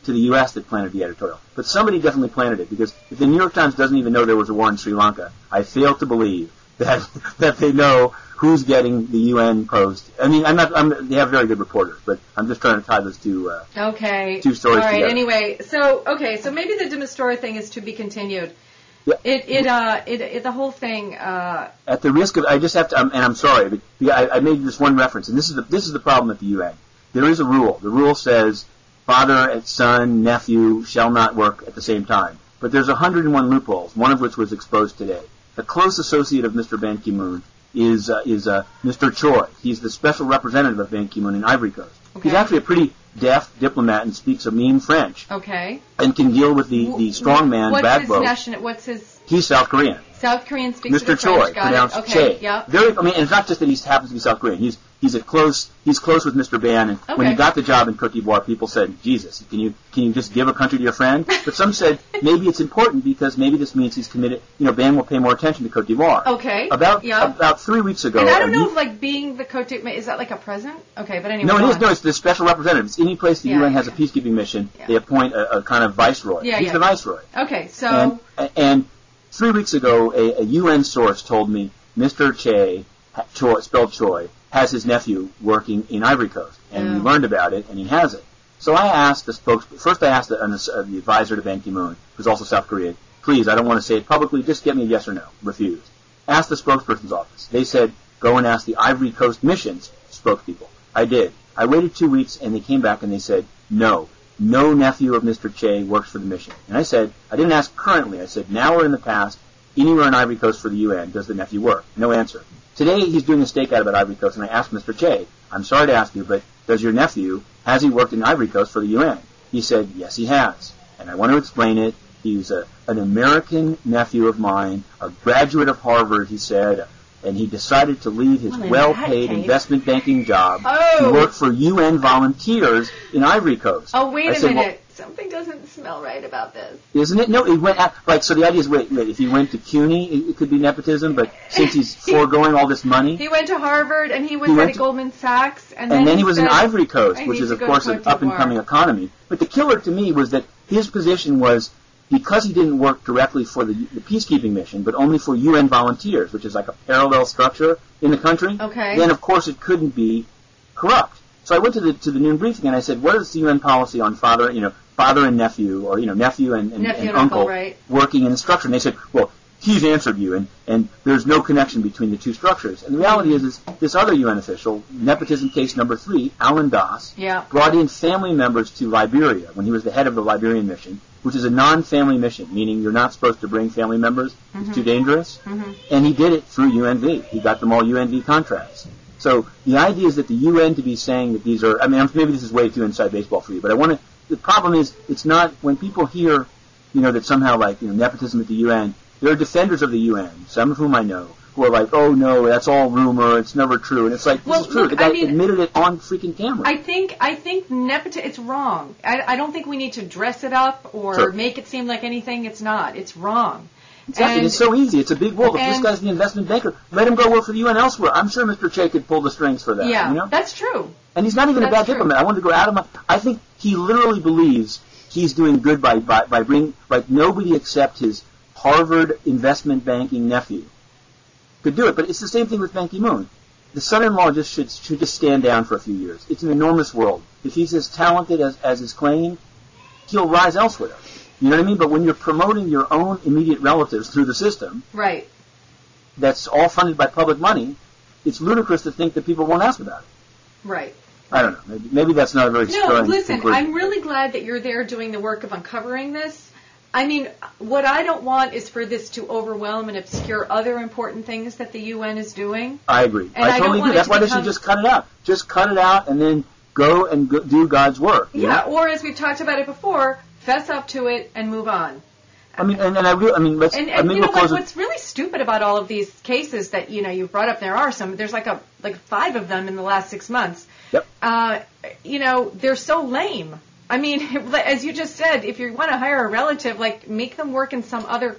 to the U S that planted the editorial. But somebody definitely planted it, because if the New York Times doesn't even know there was a war in Sri Lanka, I fail to believe that that they know who's getting the U N post. I mean, I'm not. I'm, they have very good reporters, but I'm just trying to tie those two. Uh, okay. Two stories All right. together. Anyway, so okay, so maybe the de Mistura thing is to be continued. Yeah. It it uh it, it the whole thing. Uh, At the risk of, I just have to, um, and I'm sorry, but yeah, I, I made this one reference, and this is the this is the problem at the U N. There is a rule. The rule says father and son, nephew shall not work at the same time. But there's one hundred one loopholes, one of which was exposed today. A close associate of Mister Ban Ki-moon is uh, is uh, Mister Choi. He's the special representative of Ban Ki-moon in Ivory Coast. Okay. He's actually a pretty deft diplomat and speaks a mean French. Okay. And can deal with the, the strongman what's Gbagbo. His nation, what's his... He's South Korean. South Korean speaks Mister to the French. Choi, Got pronounced it. Okay. Che. Yeah. Very. I mean, and it's not just that he happens to be South Korean. He's he's a close. He's close with Mister Ban. And Okay. when he got the job in Cote d'Ivoire, people said, "Jesus, can you can you just give a country to your friend?" But some said maybe it's important because maybe this means he's committed. You know, Ban will pay more attention to Cote d'Ivoire. Okay. About Yeah. about three weeks ago. And I don't a know youth- if, like, being the Cote d'Ivoire, is that like a present? Okay, but anyway. No, go it is. on. No, it's the special representative. It's any place the Yeah, U N yeah, has yeah. a peacekeeping mission. Yeah. They appoint a, a kind of viceroy. Yeah, He's yeah. the viceroy. Okay, so... And, and three weeks ago, a, a U N source told me Mister Che, ha- Choi, spelled Choi, has his nephew working in Ivory Coast, and Yeah. we learned about it, and he has it. So I asked the spokes. First, I asked the, uh, the advisor to Ban Ki-moon, who's also South Korean, please, I don't want to say it publicly, just get me a yes or no. Refused. Asked the spokesperson's office. They said, go and ask the Ivory Coast Mission's spokespeople. I did. I waited two weeks, and they came back and they said, no. No nephew of Mister Che works for the mission. And I said, I didn't ask currently. I said, now or in the past, anywhere in Ivory Coast for the U N, does the nephew work? No answer. Today, he's doing a stakeout about Ivory Coast, and I asked Mister Che, I'm sorry to ask you, but does your nephew, has he worked in Ivory Coast for the U N? He said, yes, he has. And I want to explain it. He's a, an American nephew of mine, a graduate of Harvard, he said, and he decided to leave his Well, in well-paid that case- investment banking job Oh. to work for U N volunteers in Ivory Coast. Oh, wait I a said, minute. Something doesn't smell right about this. Well, isn't it? No, he went at, like, so the idea is, wait, wait, if he went to CUNY, it, it could be nepotism, but since he's foregoing all this money, He went to Harvard, and he was He at went a to- Goldman Sachs, and, and then he was said, in Ivory Coast, "I which need is, to of go to course, an Cote up-and-coming d'Ivoire." economy. But the killer to me was that his position was, because he didn't work directly for the, the peacekeeping mission, but only for U N volunteers, which is like a parallel structure in the country, Okay. then, of course, it couldn't be corrupt. So I went to the to the noon briefing, and I said, what is the U N policy on father, you know, father and nephew, or, you know, nephew and, and, Nephew and and uncle, uncle right. working in the structure? And they said, well, he's answered you, and, and there's no connection between the two structures. And the reality is, is this other U N official, nepotism case number three, Alan Das, Yeah. brought in family members to Liberia when he was the head of the Liberian mission, which is a non-family mission, meaning you're not supposed to bring family members. It's too dangerous. Mhm. And he did it through U N V. He got them all U N V contracts. So the idea is that the U N to be saying that these are, I mean, maybe this is way too inside baseball for you, but I want to, the problem is, it's not, when people hear, you know, that somehow, like, you know, nepotism at the U N, there are defenders of the U N, some of whom I know, who are like, oh no, that's all rumor, it's never true. And it's like, this Well, is true. look, the guy I mean- admitted it on freaking camera. I think I think nepotism. It's wrong. I, I don't think we need to dress it up or Sure. make it seem like anything. It's not. It's wrong. Exactly. And- It's so easy. It's a big world. If this and- guy's the investment banker, let him go work for the U N elsewhere. I'm sure Mister Che could pull the strings for that. Yeah, You know? that's true. And he's not even a That's bad true. diplomat. I wanted to go out of my. I think he literally believes he's doing good by by, by bringing, like, nobody except his Harvard investment banking nephew could do it. But it's the same thing with Ban Ki-moon. The son-in-law just should should just stand down for a few years. It's an enormous world. If he's as talented as as is claimed, he'll rise elsewhere. You know what I mean? But when you're promoting your own immediate relatives through the system, Right. that's all funded by public money, it's ludicrous to think that people won't ask about it. Right. I don't know. Maybe, maybe that's not a very No, stirring listen, conclusion. I'm really glad that you're there doing the work of uncovering this. I mean, what I don't want is for this to overwhelm and obscure other important things that the U N is doing. I agree. And I I totally don't want agree. it That's to why they become- should just cut it out. Just cut it out and then go and go, do God's work. you Yeah, know? or as we've talked about it before, fess up to it and move on. I mean, and, and I really, I mean, let's. And, I and mean, you know, we'll like, close it. what's really stupid about all of these cases that, you know, you brought up, there are some, there's like a, like five of them in the last six months. Yep. Uh, you know, they're so lame. I mean, as you just said, if you want to hire a relative, like, make them work in some other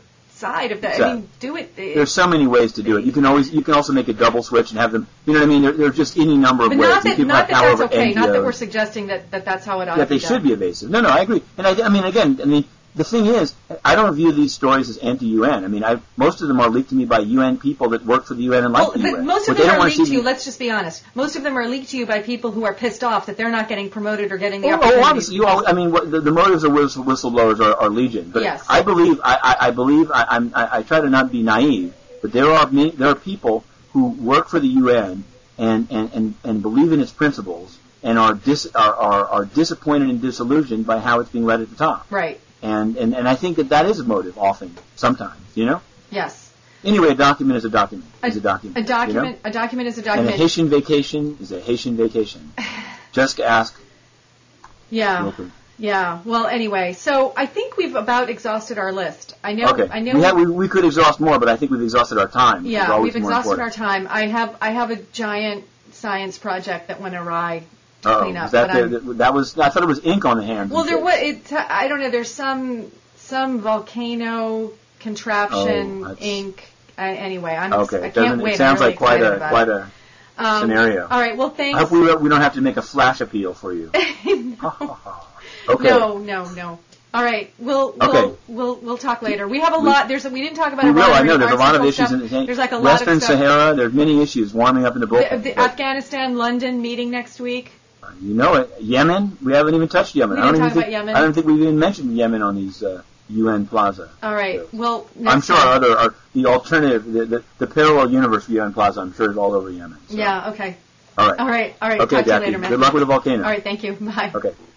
side of that. Exactly. I mean, do it. There's so many ways to do it. You can always, you can also make a double switch and have them. You know what I mean? There, there's just any number of But ways. not that, And people not have that power that's over okay. N G Os. Not that we're suggesting that, that that's how it ought That to be they should done. be evasive. No, no, I agree. And I, I mean, again, I mean, the thing is, I don't view these stories as anti-U N. I mean, I, most of them are leaked to me by U N people that work for the U N and like Well, the but U N. most What of they them don't are wanna leaked to see you. me- Let's just be honest. Most of them are leaked to you by people who are pissed off that they're not getting promoted or getting the Oh, opportunity. oh, obviously, you all, I mean, what, the, the motives of whistle, whistleblowers are, are legion. But Yes. I believe, I, I, I believe, I, I'm, I, I try to not be naive, but there are me, there are people who work for the U N and, and, and, and believe in its principles and are, dis, are, are, are disappointed and disillusioned by how it's being led at the top. Right. And, and, and I think that that is a motive often, sometimes, you know? Yes. Anyway, a document is a document. Is a document. A document. You know? A document is a And document. a Haitian vacation is a Haitian vacation. Just ask. Yeah. Wilford. Yeah. Well, anyway, so I think we've about exhausted our list. I know. Okay. I know. We, have, we, we could exhaust more, but I think we've exhausted our time. which is yeah, always we've more exhausted important. our time. I have. I have a giant science project that went awry to Uh-oh. clean up. Was that, but the, I'm- the, that was. I thought it was ink on the hands. well, and there shit. was. It. I don't know. There's some some volcano contraption Oh, that's- ink. Uh, anyway, I'm. Okay. I It can't doesn't. wait. It sounds I'm really like quite excited a about quite it. a Um, scenario. All right. Well, I thanks. hope we don't- we don't have to make a flash appeal for you. Okay. No, no, no. All right, we'll we'll Okay. we'll, we'll talk later. We have a We- lot. There's a, we didn't talk about We a will. lot of I know there's a lot of environmental issues stuff. in There's like a lot Western of stuff. Sahara. There's many issues warming up in the The, bullpen. the but Afghanistan London meeting next week. you know it. Yemen. We haven't even touched Yemen. We I don't didn't even talk think, about Yemen. I don't think we've even mentioned Yemen on these uh, U N Plaza. All right. shows. Well, next I'm sure time. our other our, the alternative, the, the, the parallel universe of U N Plaza, I'm sure is all over Yemen. So. Yeah. Okay. All right. All right. All right. Okay, Talk to you Jackie. later, Matt. Good luck with the volcano. All right. Thank you. Bye. Okay.